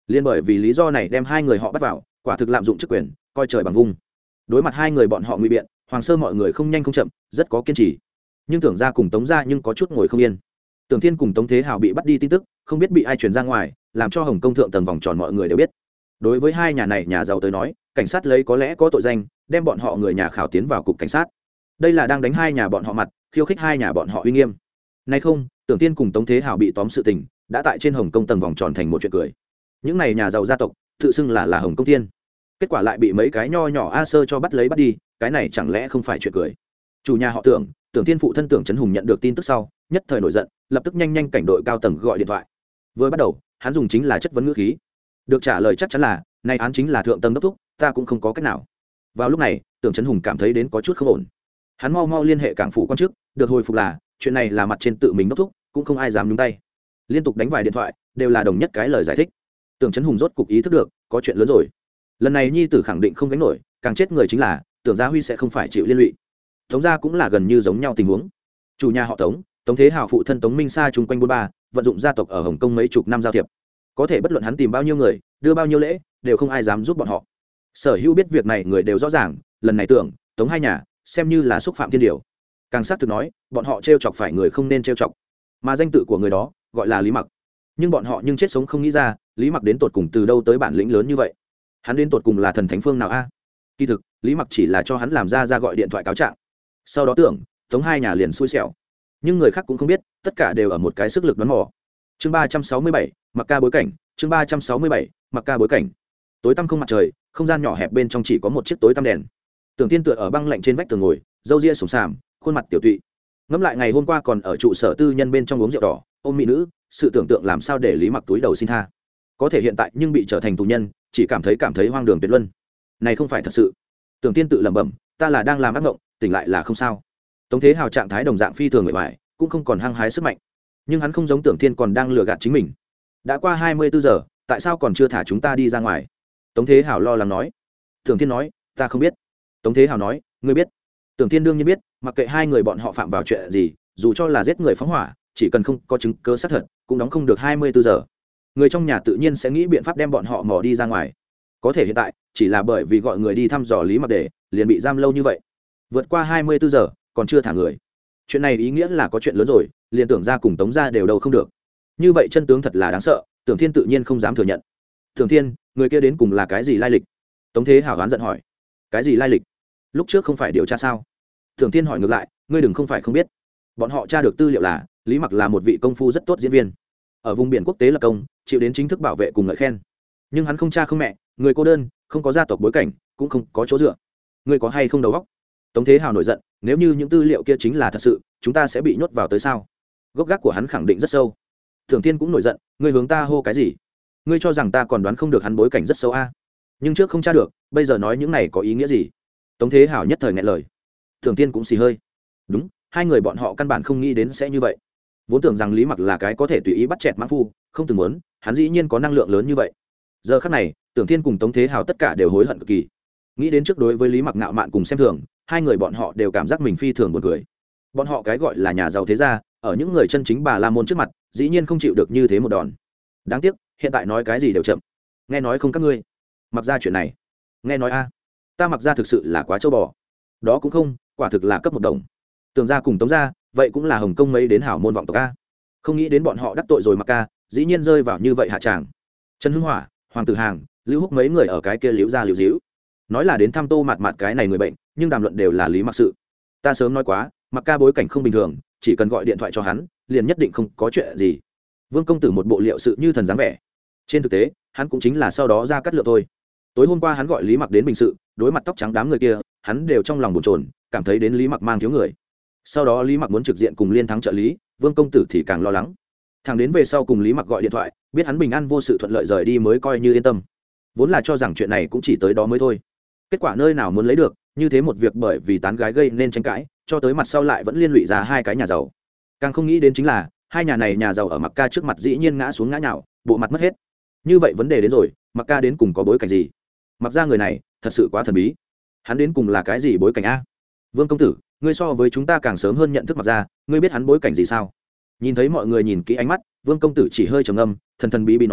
A: liên bởi vì lý do này đem hai người họ bắt vào, quả thực lạm dụng chức quyền, coi trời bằng vung. Đối mặt hai người bọn họ ngụy biện, Hoàng Sơ mọi người không nhanh không chậm, rất có kiên trì. Nhưng Tưởng gia cùng Tống gia nhưng có chút ngồi không yên. Tưởng Thiên cùng Tống Thế Hào bị bắt đi tin tức, không biết bị ai truyền ra ngoài, làm cho Hồng Công thượng tầng vòng tròn mọi người đều biết. Đối với hai nhà này nhà giàu tới nói, cảnh sát lấy có lẽ có tội danh, đem bọn họ người nhà khảo tiến vào cục cảnh sát. Đây là đang đánh hai nhà bọn họ mặt, khiêu khích hai nhà bọn họ uy nghiêm. Nay không, Tưởng Thiên cùng Tống Thế Hào bị tóm sự tình, đã tại trên Hồng Công tầng vòng tròn thành một chuyện cười. Những này nhà giàu gia tộc, tự xưng là là Hồng Công Thiên, kết quả lại bị mấy cái nho nhỏ a sơ cho bắt lấy bắt đi, cái này chẳng lẽ không phải chuyện cười? Chủ nhà họ Tưởng, Tưởng Thiên phụ thân Tưởng Trấn Hùng nhận được tin tức sau, nhất thời nổi giận, lập tức nhanh nhanh cảnh đội cao tầng gọi điện thoại. Vừa bắt đầu, hắn dùng chính là chất vấn ngữ khí. Được trả lời chắc chắn là, này án chính là thượng tầng đốc thúc, ta cũng không có cách nào. Vào lúc này, Tưởng Trấn Hùng cảm thấy đến có chút không ổn. Hắn mau mau liên hệ cảng phủ quan chức, được hồi phục là, chuyện này là mặt trên tự mình đốc thúc, cũng không ai dám nhúng tay. Liên tục đánh vài điện thoại, đều là đồng nhất cái lời giải thích. Tưởng Trấn Hùng rốt cục ý thức được, có chuyện lớn rồi. Lần này nhi tử khẳng định không gánh nổi, càng chết người chính là, Tưởng Gia Huy sẽ không phải chịu liên lụy. Tống gia cũng là gần như giống nhau tình huống. Chủ nhà họ Tống, Tống Thế Hào phụ thân Tống Minh Sa chung quanh bốn ba, vận dụng gia tộc ở Hồng Kông mấy chục năm giao thiệp, có thể bất luận hắn tìm bao nhiêu người, đưa bao nhiêu lễ, đều không ai dám giúp bọn họ. Sở hữu biết việc này người đều rõ ràng, lần này Tưởng, Tống hai nhà, xem như là xúc phạm thiên điều. Càng xác thực nói, bọn họ trêu chọc phải người không nên trêu chọc, mà danh tự của người đó gọi là Lý Mặc. Nhưng bọn họ nhưng chết sống không nghĩ ra, Lý Mặc đến tột cùng từ đâu tới bản lĩnh lớn như vậy. Hắn đến tột cùng là thần thánh phương nào a? Kỳ thực, Lý Mặc chỉ là cho hắn làm ra ra gọi điện thoại cáo trạng. Sau đó Tưởng, Tống hai nhà liền xui xẻo. Nhưng người khác cũng không biết, tất cả đều ở một cái sức lực đoán mò. Chương ba trăm sáu mươi bảy, Mặc ca bối cảnh, chương ba trăm sáu mươi bảy, Mặc ca bối cảnh. Tối tăm không mặt trời, không gian nhỏ hẹp bên trong chỉ có một chiếc tối tăm đèn. Tưởng Thiên tựa ở băng lạnh trên vách tường ngồi, râu ria sồm sàm, khuôn mặt tiểu tụy. Ngẫm lại ngày hôm qua còn ở trụ sở tư nhân bên trong uống rượu đỏ, ôm mỹ nữ, sự tưởng tượng làm sao để Lý Mặc túi đầu xin tha. Có thể hiện tại nhưng bị trở thành tù nhân, chỉ cảm thấy cảm thấy hoang đường tuyệt luân. Này không phải thật sự. Tưởng Thiên tự lẩm bẩm, ta là đang làm ác mộng, tỉnh lại là không sao. Tống Thế Hào trạng thái đồng dạng phi thường người bại, cũng không còn hăng hái sức mạnh. Nhưng hắn không giống Tưởng Thiên còn đang lừa gạt chính mình. Đã qua hai mươi bốn giờ, tại sao còn chưa thả chúng ta đi ra ngoài? Tống Thế Hào lo lắng nói. Tưởng Thiên nói, ta không biết. Tống Thế Hào nói, ngươi biết. Tưởng Thiên đương nhiên biết, mặc kệ hai người bọn họ phạm vào chuyện gì, dù cho là giết người phóng hỏa, chỉ cần không có chứng cứ xác thật, cũng đóng không được hai mươi bốn giờ. Người trong nhà tự nhiên sẽ nghĩ biện pháp đem bọn họ mò đi ra ngoài. Có thể hiện tại, chỉ là bởi vì gọi người đi thăm dò Lý Mặc để, liền bị giam lâu như vậy. Vượt qua hai mươi bốn giờ, còn chưa thả người. Chuyện này ý nghĩa là có chuyện lớn rồi, liền Tưởng gia cùng Tống gia đều đâu không được. Như vậy chân tướng thật là đáng sợ, Tưởng Thiên tự nhiên không dám thừa nhận. Tưởng Thiên, người kia đến cùng là cái gì lai lịch? Tống Thế Hào oán giận hỏi. Cái gì lai lịch? Lúc trước không phải điều tra sao? Tưởng Thiên hỏi ngược lại, ngươi đừng không phải không biết. Bọn họ tra được tư liệu là, Lý Mặc là một vị công phu rất tốt diễn viên, ở vùng biển quốc tế lập công, chịu đến chính thức bảo vệ cùng ngợi khen. Nhưng hắn không cha không mẹ, người cô đơn, không có gia tộc bối cảnh, cũng không có chỗ dựa. Ngươi có hay không đầu óc? Tống Thế Hào nổi giận, nếu như những tư liệu kia chính là thật sự, chúng ta sẽ bị nhốt vào tới sao? Gốc gác của hắn khẳng định rất sâu. Tưởng Thiên cũng nổi giận, ngươi hướng ta hô cái gì? Ngươi cho rằng ta còn đoán không được hắn bối cảnh rất sâu a? À? Nhưng trước không tra được, bây giờ nói những này có ý nghĩa gì? Tống Thế Hào nhất thời nghẹn lời. Tưởng Thiên cũng xì hơi. Đúng, hai người bọn họ căn bản không nghĩ đến sẽ như vậy. Vốn tưởng rằng Lý Mặc là cái có thể tùy ý bắt chẹt mãng phu, không từng muốn, hắn dĩ nhiên có năng lượng lớn như vậy. Giờ khắc này, Tưởng Thiên cùng Tống Thế Hào tất cả đều hối hận cực kỳ. Nghĩ đến trước đối với Lý Mặc ngạo mạn cùng xem thường, hai người bọn họ đều cảm giác mình phi thường buồn cười. Bọn họ cái gọi là nhà giàu thế gia, ở những người chân chính Bà La Môn trước mặt, dĩ nhiên không chịu được như thế một đòn. Đáng tiếc, hiện tại nói cái gì đều chậm. Nghe nói không các ngươi, Mặc ra chuyện này. Nghe nói a, ta Mặc ra thực sự là quá trâu bò. Đó cũng không, quả thực là cấp một đồng. Tưởng gia cùng Tống gia, vậy cũng là Hồng Kông mấy đến hảo môn vọng tộc a. Không nghĩ đến bọn họ đắc tội rồi Mặc ca, dĩ nhiên rơi vào như vậy hạ tràng. Trần Hưng Hỏa, Hoàng Tử Hàng, Lưu Húc mấy người ở cái kia liễu ra liễu díu, nói là đến thăm Tô Mạt Mạt cái này người bệnh, nhưng đàm luận đều là Lý Mặc sự. Ta sớm nói quá, Mặc ca bối cảnh không bình thường, chỉ cần gọi điện thoại cho hắn, liền nhất định không có chuyện gì. Vương công tử một bộ liệu sự như thần dáng vẻ. Trên thực tế, hắn cũng chính là sau đó ra cắt lượng thôi. Tối hôm qua hắn gọi Lý Mặc đến bình sự, đối mặt tóc trắng đám người kia, hắn đều trong lòng bồn chồn, cảm thấy đến Lý Mặc mang thiếu người. Sau đó Lý Mặc muốn trực diện cùng Liên Thắng trợ lý, Vương công tử thì càng lo lắng. Thằng đến về sau cùng Lý Mặc gọi điện thoại, biết hắn bình an vô sự thuận lợi rời đi mới coi như yên tâm. Vốn là cho rằng chuyện này cũng chỉ tới đó mới thôi. Kết quả nơi nào muốn lấy được, như thế một việc bởi vì tán gái gây nên tranh cãi, cho tới mặt sau lại vẫn liên lụy ra hai cái nhà giàu. Càng không nghĩ đến chính là, hai nhà này nhà giàu ở Mặc ca trước mặt dĩ nhiên ngã xuống ngã nhào, bộ mặt mất hết. Như vậy vấn đề đến rồi, Mặc ca đến cùng có bối cảnh gì? Mặc ra người này, thật sự quá thần bí. Hắn đến cùng là cái gì bối cảnh a? Vương công tử, ngươi so với chúng ta càng sớm hơn nhận thức Mặc ra, ngươi biết hắn bối cảnh gì sao? Nhìn thấy mọi người nhìn kỹ ánh mắt, Vương công tử chỉ hơi trầm ngâm, thần thần bí bí nói,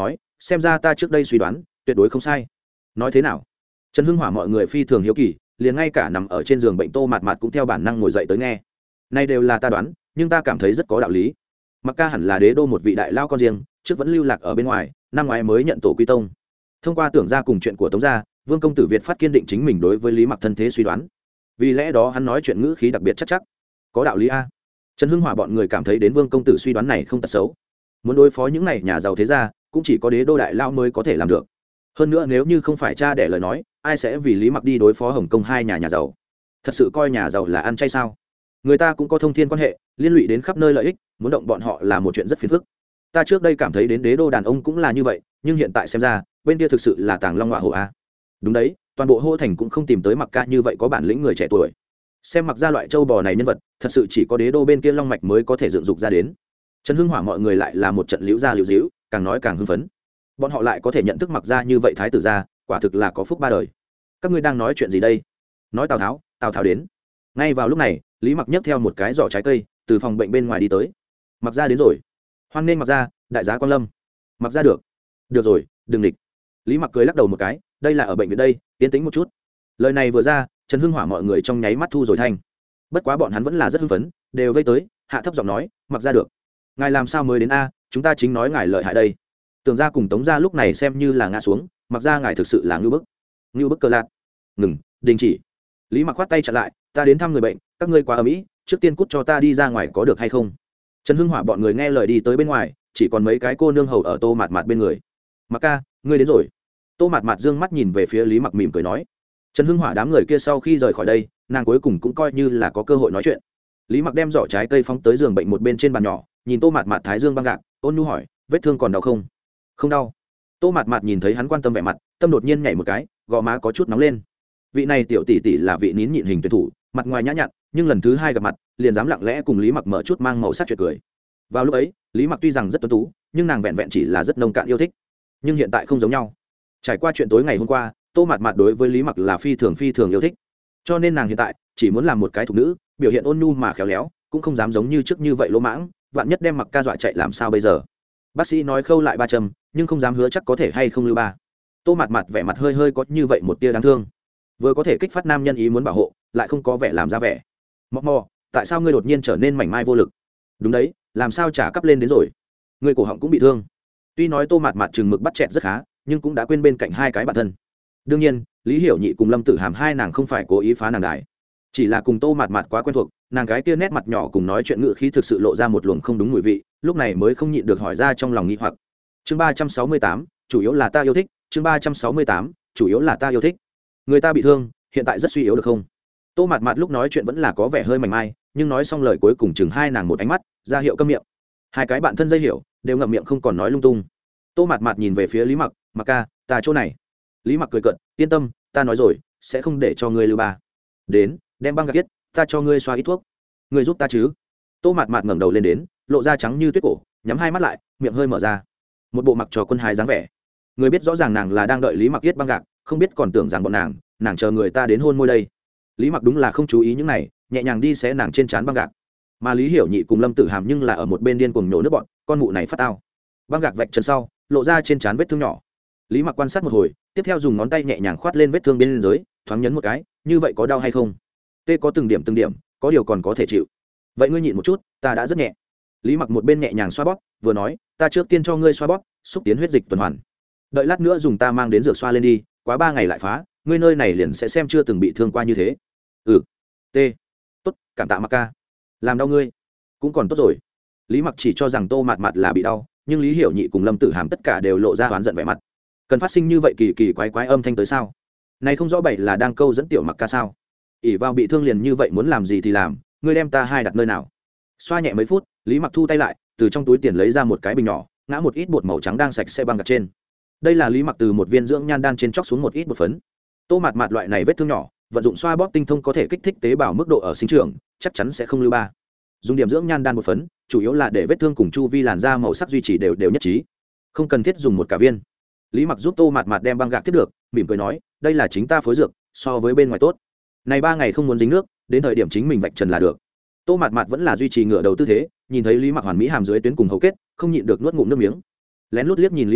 A: xem ra ta trước đây suy đoán tuyệt đối không sai. Nói thế nào? Trần Hưng Hỏa mọi người phi thường hiếu kỳ, liền ngay cả nằm ở trên giường bệnh Tô Mạt Mạt cũng theo bản năng ngồi dậy tới nghe. Này đều là ta đoán, nhưng ta cảm thấy rất có đạo lý. Mặc ca hẳn là đế đô một vị đại lao con riêng, trước vẫn lưu lạc ở bên ngoài, năm ngoái mới nhận tổ quy tông. Thông qua tưởng ra cùng chuyện của Tống gia, Vương công tử Việt phát kiên định chính mình đối với Lý Mặc thân thế suy đoán. Vì lẽ đó hắn nói chuyện ngữ khí đặc biệt chắc chắc. Có đạo lý a. Trần Hưng Hỏa bọn người cảm thấy đến Vương công tử suy đoán này không tật xấu. Muốn đối phó những này nhà giàu thế gia, cũng chỉ có đế đô đại lao mới có thể làm được. Hơn nữa nếu như không phải cha đẻ lời nói, ai sẽ vì Lý Mặc đi đối phó Hồng Kông hai nhà nhà giàu? Thật sự coi nhà giàu là ăn chay sao? Người ta cũng có thông thiên quan hệ, liên lụy đến khắp nơi lợi ích, muốn động bọn họ là một chuyện rất phiền phức. Ta trước đây cảm thấy đến đế đô đàn ông cũng là như vậy, nhưng hiện tại xem ra, bên kia thực sự là tàng long ngọa hổ a. Đúng đấy, toàn bộ Hô Thành cũng không tìm tới Mặc ca như vậy có bản lĩnh người trẻ tuổi. Xem Mặc ra loại châu bò này nhân vật, thật sự chỉ có đế đô bên kia long mạch mới có thể dựng dục ra đến. Trần Hưng Hỏa mọi người lại là một trận liễu ra liễu díu, càng nói càng hưng phấn. Bọn họ lại có thể nhận thức Mặc ra như vậy thái tử gia, quả thực là có phúc ba đời. Các ngươi đang nói chuyện gì đây? Nói Tào Tháo, Tào Tháo đến. Ngay vào lúc này, Lý Mặc nhấc theo một cái giỏ trái cây, từ phòng bệnh bên ngoài đi tới. Mặc ra đến rồi. Hoan nghênh Mặc ra, đại giá quan lâm. Mặc ra được. Được rồi, đừng địch. Lý Mặc cười lắc đầu một cái, đây là ở bệnh viện đây, tiến tĩnh một chút. Lời này vừa ra, Trần Hưng Hỏa mọi người trong nháy mắt thu rồi thanh. Bất quá bọn hắn vẫn là rất hưng phấn, đều vây tới, hạ thấp giọng nói, Mặc ra được. Ngài làm sao mới đến a? Chúng ta chính nói ngài lợi hại đây. Tưởng ra cùng Tống ra lúc này xem như là ngã xuống, Mặc ra ngài thực sự là ngưu bức. Ngưu bức cờ lạc. Ngừng, đình chỉ. Lý Mặc khoát tay chặn lại, ta đến thăm người bệnh, các ngươi quá ầm ĩ, trước tiên cút cho ta đi ra ngoài có được hay không? Trần Hưng Hỏa bọn người nghe lời đi tới bên ngoài, chỉ còn mấy cái cô nương hầu ở Tô Mạt Mạt bên người. Mặc ca, ngươi đến rồi. Tô Mạt Mạt dương mắt nhìn về phía Lý Mặc mỉm cười nói. Trần Hưng Hỏa đám người kia sau khi rời khỏi đây, nàng cuối cùng cũng coi như là có cơ hội nói chuyện. Lý Mặc đem giỏ trái cây phóng tới giường bệnh một bên trên bàn nhỏ, nhìn Tô Mạt Mạt thái dương băng gạc, ôn nhu hỏi, vết thương còn đau không? Không đau. Tô Mạt Mạt nhìn thấy hắn quan tâm vẻ mặt, tâm đột nhiên nhảy một cái, gò má có chút nóng lên. Vị này tiểu tỷ tỷ là vị nín nhịn hình tuyển thủ, mặt ngoài nhã nhặn, nhưng lần thứ hai gặp mặt, liền dám lặng lẽ cùng Lý Mặc mở chút mang màu sắc chuyện cười. Vào lúc ấy, Lý Mặc tuy rằng rất tuấn tú, nhưng nàng vẹn vẹn chỉ là rất nông cạn yêu thích. Nhưng hiện tại không giống nhau. Trải qua chuyện tối ngày hôm qua, Tô Mạt Mạt đối với Lý Mặc là phi thường phi thường yêu thích. Cho nên nàng hiện tại chỉ muốn làm một cái thục nữ, biểu hiện ôn nhu mà khéo léo, cũng không dám giống như trước như vậy lỗ mãng, vạn nhất đem Mặc ca dọa chạy làm sao bây giờ? Bác sĩ nói khâu lại ba châm, nhưng không dám hứa chắc có thể hay không lưu ba. Tô Mạt Mạt vẻ mặt hơi hơi có như vậy một tia đáng thương. Vừa có thể kích phát nam nhân ý muốn bảo hộ, lại không có vẻ làm ra vẻ. Mọ mò, tại sao ngươi đột nhiên trở nên mảnh mai vô lực? Đúng đấy, làm sao trả cắp lên đến rồi? Ngươi cổ họng cũng bị thương. Tuy nói Tô Mạt Mạt chừng mực bắt chẹt rất khá, nhưng cũng đã quên bên cạnh hai cái bạn thân. Đương nhiên, Lý Hiểu Nhị cùng Lâm Tử Hàm hai nàng không phải cố ý phá nàng đài, chỉ là cùng Tô Mạt Mạt quá quen thuộc, nàng cái kia nét mặt nhỏ cùng nói chuyện ngữ khí thực sự lộ ra một luồng không đúng mùi vị, lúc này mới không nhịn được hỏi ra trong lòng nghi hoặc. Chương ba trăm sáu mươi tám, chủ yếu là ta yêu thích, chương ba trăm sáu mươi tám, chủ yếu là ta yêu thích. Người ta bị thương, hiện tại rất suy yếu được không? Tô Mạt Mạt lúc nói chuyện vẫn là có vẻ hơi mảnh mai, nhưng nói xong lời cuối cùng chừng hai nàng một ánh mắt, ra hiệu câm miệng. Hai cái bạn thân dây hiểu, đều ngậm miệng không còn nói lung tung. Tô Mạt Mạt nhìn về phía Lý Mặc, Mặc ca, ta chỗ này. Lý Mặc cười cợt, yên tâm, ta nói rồi, sẽ không để cho ngươi lưu ba. Đến, đem băng gạc yết, ta cho ngươi xoa ít thuốc. Ngươi giúp ta chứ? Tô Mạt Mạt ngẩng đầu lên đến, lộ ra trắng như tuyết cổ, nhắm hai mắt lại, miệng hơi mở ra, một bộ mặc trò quân hài dáng vẻ. Người biết rõ ràng nàng là đang đợi Lý Mặc yết băng gạc, không biết còn tưởng rằng bọn nàng, nàng chờ người ta đến hôn môi đây. Lý Mặc đúng là không chú ý những này, nhẹ nhàng đi xé nàng trên trán băng gạc. Mà Lý Hiểu Nhị cùng Lâm Tử Hàm nhưng là ở một bên điên cuồng nhổ nước bọn, con mụ này phát tao. Băng gạc vạch chân sau, lộ ra trên trán vết thương nhỏ. Lý Mặc quan sát một hồi, tiếp theo dùng ngón tay nhẹ nhàng khoát lên vết thương bên dưới, thoáng nhấn một cái, như vậy có đau hay không? Tê có từng điểm từng điểm, có điều còn có thể chịu. Vậy ngươi nhịn một chút, ta đã rất nhẹ. Lý Mặc một bên nhẹ nhàng xoa bóp, vừa nói, ta trước tiên cho ngươi xoa bóp, xúc tiến huyết dịch tuần hoàn. Đợi lát nữa dùng ta mang đến dược xoa lên đi, quá ba ngày lại phá, ngươi nơi này liền sẽ xem chưa từng bị thương qua như thế. Ừ. T. Tốt, cảm tạ Mặc ca. Làm đau ngươi? Cũng còn tốt rồi. Lý Mặc chỉ cho rằng Tô Mạt Mạt là bị đau, nhưng Lý Hiểu Nhị cùng Lâm Tử Hàm tất cả đều lộ ra oán giận vẻ mặt. Cần phát sinh như vậy kỳ kỳ quái quái âm thanh tới sao? Này không rõ bảy là đang câu dẫn tiểu Mặc ca sao? ỉ vào bị thương liền như vậy muốn làm gì thì làm, ngươi đem ta hai đặt nơi nào? Xoa nhẹ mấy phút, Lý Mặc thu tay lại, từ trong túi tiền lấy ra một cái bình nhỏ, ngã một ít bột màu trắng đang sạch sẽ băng gạc trên. Đây là Lý Mặc từ một viên dưỡng nhan đan trên chóc xuống một ít bột phấn. Tô Mạt Mạt loại này vết thương nhỏ, vận dụng xoa bóp tinh thông có thể kích thích tế bào mức độ ở sinh trưởng, chắc chắn sẽ không lưu ba. Dùng điểm dưỡng nhan đan bột phấn, chủ yếu là để vết thương cùng chu vi làn da màu sắc duy trì đều đều nhất trí, không cần thiết dùng một cả viên. Lý Mặc giúp Tô Mạt Mạt đem băng gạc tiếp được, mỉm cười nói, đây là chính ta phối dược, so với bên ngoài tốt. Này ba ngày không muốn dính nước, đến thời điểm chính mình vạch trần là được. Tô Mạt Mạt vẫn là duy trì ngửa đầu tư thế, nhìn thấy Lý Mặc hoàn mỹ hàm dưới tuyến cùng hầu kết, không nhịn được nuốt ngụm nước miếng. Lén lút liếc nhìn Lý Mặc,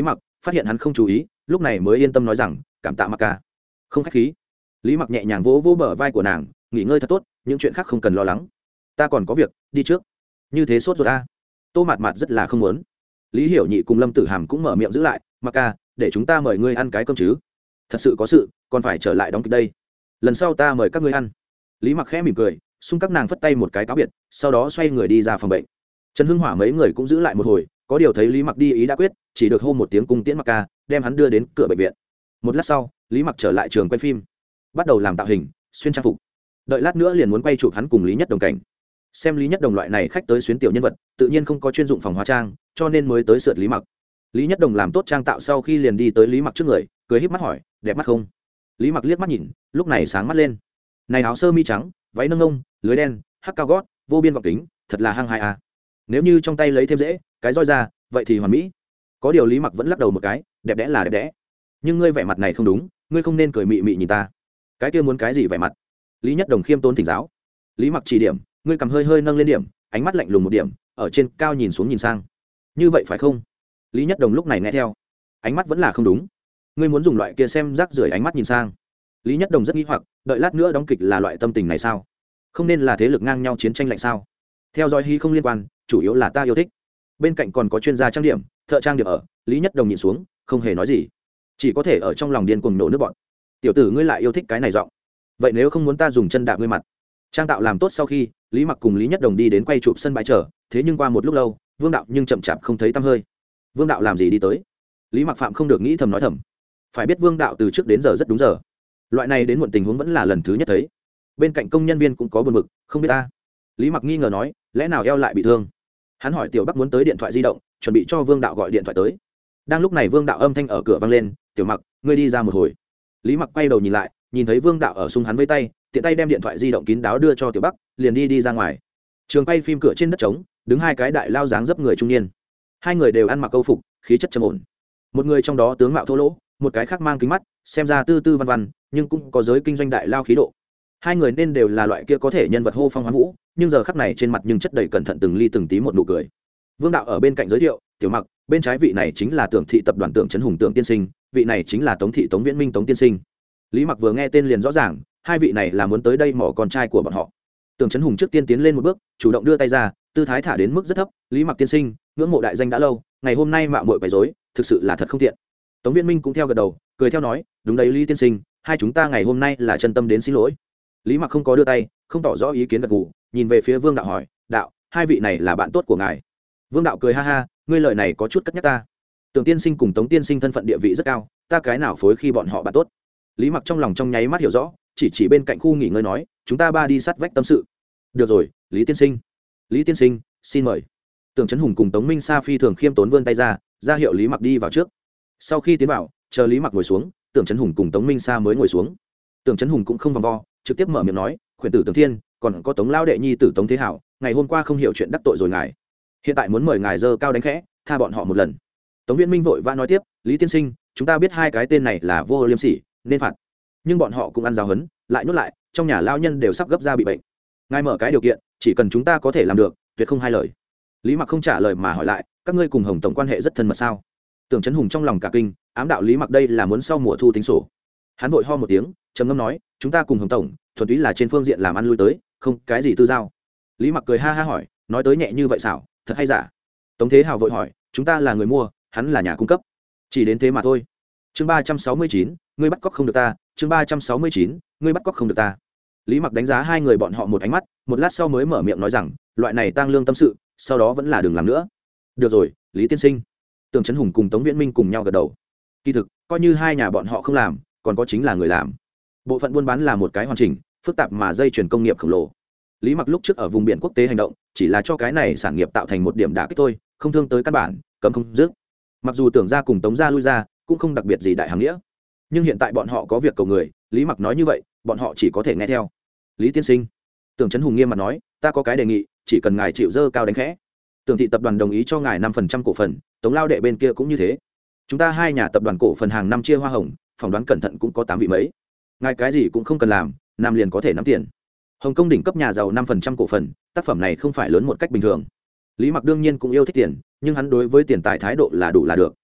A: phát hiện hắn không chú ý lúc này mới yên tâm nói rằng cảm tạ mặc ca. Không khách khí. Lý Mặc nhẹ nhàng vỗ vỗ bờ vai của nàng, nghỉ ngơi thật tốt, những chuyện khác không cần lo lắng, ta còn có việc đi trước. Như thế sốt ruột ta. Tô Mạt Mạt rất là không muốn. Lý Hiểu Nhị cùng Lâm Tử Hàm cũng mở miệng giữ lại, mặc ca, để chúng ta mời ngươi ăn cái cơm chứ. Thật sự có sự còn phải trở lại đóng kịch đây, lần sau ta mời các ngươi ăn. Lý Mặc khẽ mỉm cười, xung các nàng phất tay một cái cáo biệt, sau đó xoay người đi ra phòng bệnh. Trần Hưng Hỏa mấy người cũng giữ lại một hồi, có điều thấy Lý Mặc đi ý đã quyết, chỉ được hô một tiếng cung tiễn mặc ca, đem hắn đưa đến cửa bệnh viện. Một lát sau, Lý Mặc trở lại trường quay phim, bắt đầu làm tạo hình, xuyên trang phục. Đợi lát nữa liền muốn quay chụp hắn cùng Lý Nhất Đồng cảnh. Xem Lý Nhất Đồng loại này khách tới xuyến tiểu nhân vật, tự nhiên không có chuyên dụng phòng hóa trang, cho nên mới tới sượt Lý Mặc. Lý Nhất Đồng làm tốt trang tạo sau khi liền đi tới Lý Mặc trước người, cười híp mắt hỏi, đẹp mắt không? Lý Mặc liếc mắt nhìn, lúc này sáng mắt lên. Này áo sơ mi trắng, váy nâng ngông, lưới đen, hắc cao gót, vô biên gọng kính, thật là hăng hai à. Nếu như trong tay lấy thêm dễ, cái roi ra, vậy thì hoàn mỹ. Có điều Lý Mặc vẫn lắc đầu một cái, đẹp đẽ là đẹp đẽ, nhưng ngươi vẻ mặt này không đúng, ngươi không nên cười mị mị nhìn ta. Cái kia muốn cái gì vẻ mặt? Lý Nhất Đồng khiêm tốn thỉnh giáo. Lý Mặc chỉ điểm, ngươi cầm hơi hơi nâng lên điểm, ánh mắt lạnh lùng một điểm, ở trên cao nhìn xuống nhìn sang. Như vậy phải không? Lý Nhất Đồng lúc này nghe theo, ánh mắt vẫn là không đúng. Ngươi muốn dùng loại kia xem rác rưởi ánh mắt nhìn sang. Lý Nhất Đồng rất nghi hoặc, đợi lát nữa đóng kịch là loại tâm tình này sao? Không nên là thế lực ngang nhau chiến tranh lạnh sao? Theo dõi hy không liên quan, chủ yếu là ta yêu thích. Bên cạnh còn có chuyên gia trang điểm, thợ trang điểm ở. Lý Nhất Đồng nhìn xuống, không hề nói gì, chỉ có thể ở trong lòng điên cuồng nổ nước bọn. Tiểu tử ngươi lại yêu thích cái này giọng, vậy nếu không muốn ta dùng chân đạp ngươi mặt? Trang tạo làm tốt sau khi, Lý Mặc cùng Lý Nhất Đồng đi đến quay chụp sân bãi chờ, thế nhưng qua một lúc lâu, Vương Đạo nhưng chậm chạp không thấy tăm hơi. Vương Đạo làm gì đi tới? Lý Mặc phạm không được nghĩ thầm nói thầm. Phải biết Vương Đạo từ trước đến giờ rất đúng giờ, loại này đến muộn tình huống vẫn là lần thứ nhất thấy. Bên cạnh công nhân viên cũng có buồn bực, không biết ta. Lý Mặc nghi ngờ nói, lẽ nào eo lại bị thương? Hắn hỏi Tiểu Bắc muốn tới điện thoại di động, chuẩn bị cho Vương Đạo gọi điện thoại tới. Đang lúc này Vương Đạo âm thanh ở cửa vang lên, Tiểu Mặc, ngươi đi ra một hồi. Lý Mặc quay đầu nhìn lại, nhìn thấy Vương Đạo ở xung hắn với tay, tiện tay đem điện thoại di động kín đáo đưa cho Tiểu Bắc, liền đi đi ra ngoài. Trường quay phim cửa trên đất trống, đứng hai cái đại lao dáng dấp người trung niên. Hai người đều ăn mặc câu phục, khí chất trầm ổn. Một người trong đó tướng mạo thô lỗ, một cái khác mang kính mắt, xem ra tư tư văn văn, nhưng cũng có giới kinh doanh đại lao khí độ. Hai người nên đều là loại kia có thể nhân vật hô phong hoán vũ, nhưng giờ khắc này trên mặt nhưng chất đầy cẩn thận từng ly từng tí một nụ cười. Vương Đạo ở bên cạnh giới thiệu, Tiểu Mặc, bên trái vị này chính là Tưởng thị tập đoàn Tưởng Trấn Hùng Tưởng tiên sinh, vị này chính là Tống thị Tống Viễn Minh Tống tiên sinh. Lý Mặc vừa nghe tên liền rõ ràng, hai vị này là muốn tới đây mỏ con trai của bọn họ. Tưởng Trấn Hùng trước tiên tiến lên một bước, chủ động đưa tay ra, tư thái thả đến mức rất thấp, Lý Mặc tiên sinh, ngưỡng mộ đại danh đã lâu, ngày hôm nay mạo muội quấy rối, thực sự là thật không tiện. Tống Viễn Minh cũng theo gật đầu, cười theo nói, đúng đấy Lý tiên sinh, hai chúng ta ngày hôm nay là chân tâm đến xin lỗi. Lý Mặc không có đưa tay, không tỏ rõ ý kiến gật gù, nhìn về phía Vương Đạo hỏi, đạo, hai vị này là bạn tốt của ngài? Vương Đạo cười ha ha, ngươi lời này có chút cất nhắc ta. Tưởng tiên sinh cùng Tống tiên sinh thân phận địa vị rất cao, ta cái nào phối khi bọn họ bạn tốt. Lý Mặc trong lòng trong nháy mắt hiểu rõ, chỉ chỉ bên cạnh khu nghỉ ngơi nói, chúng ta ba đi sát vách tâm sự. Được rồi, Lý tiên sinh. Lý tiên sinh, xin mời. Tưởng Trấn Hùng cùng Tống Minh Sa phi thường khiêm tốn vươn tay ra, ra hiệu Lý Mặc đi vào trước. Sau khi tiến vào, chờ Lý Mặc ngồi xuống, Tưởng Trấn Hùng cùng Tống Minh Sa mới ngồi xuống. Tưởng Trấn Hùng cũng không vòng vo, trực tiếp mở miệng nói, khuyển tử Tưởng Thiên, còn có Tống lao đệ nhi tử Tống Thế Hảo, ngày hôm qua không hiểu chuyện đắc tội rồi ngài, hiện tại muốn mời ngài dơ cao đánh khẽ, tha bọn họ một lần. Tống Viễn Minh vội vã nói tiếp, Lý tiên sinh, chúng ta biết hai cái tên này là vô liêm sỉ, nên phạt, nhưng bọn họ cũng ăn giáo huấn, lại nuốt lại, trong nhà lao nhân đều sắp gấp ra bị bệnh, ngài mở cái điều kiện, chỉ cần chúng ta có thể làm được, tuyệt không hai lời. Lý Mặc không trả lời mà hỏi lại, các ngươi cùng Hồng tổng quan hệ rất thân mật sao? Tưởng Trấn Hùng trong lòng cả kinh, ám đạo Lý Mặc đây là muốn sau mùa thu tính sổ. Hắn vội ho một tiếng, trầm ngâm nói, chúng ta cùng Hồng tổng thuần túy là trên phương diện làm ăn lui tới, không cái gì tư giao. Lý Mặc cười ha ha hỏi, nói tới nhẹ như vậy xảo, thật hay giả? Tống Thế Hào vội hỏi, chúng ta là người mua, hắn là nhà cung cấp, chỉ đến thế mà thôi. Chương ba trăm sáu mươi chín, ngươi bắt cóc không được ta. Chương ba trăm sáu mươi chín, ngươi bắt cóc không được ta. Lý Mặc đánh giá hai người bọn họ một ánh mắt, một lát sau mới mở miệng nói rằng, loại này tang lương tâm sự, sau đó vẫn là đừng làm nữa. Được rồi, Lý tiên sinh. Tưởng Trấn Hùng cùng Tống Viễn Minh cùng nhau gật đầu. Kỳ thực, coi như hai nhà bọn họ không làm, còn có chính là người làm. Bộ phận buôn bán là một cái hoàn chỉnh, phức tạp mà dây chuyền công nghiệp khổng lồ. Lý Mặc lúc trước ở vùng biển quốc tế hành động, chỉ là cho cái này sản nghiệp tạo thành một điểm đả kích thôi, không thương tới căn bản, cấm không dứt. Mặc dù Tưởng gia cùng Tống gia lui ra, cũng không đặc biệt gì đại hàng nghĩa, nhưng hiện tại bọn họ có việc cầu người, Lý Mặc nói như vậy, bọn họ chỉ có thể nghe theo. Lý tiên sinh, Tưởng Trấn Hùng nghiêm mặt nói, ta có cái đề nghị, chỉ cần ngài chịu dơ cao đánh khẽ, Tưởng thị tập đoàn đồng ý cho ngài năm phần trăm cổ phần, Tống lao đệ bên kia cũng như thế. Chúng ta hai nhà tập đoàn cổ phần hàng năm chia hoa hồng, phỏng đoán cẩn thận cũng có tám vị mấy. Ngài cái gì cũng không cần làm, nam liền có thể nắm tiền. Hồng Kông đỉnh cấp nhà giàu năm phần trăm cổ phần, tác phẩm này không phải lớn một cách bình thường. Lý Mặc đương nhiên cũng yêu thích tiền, nhưng hắn đối với tiền tài thái độ là đủ là được.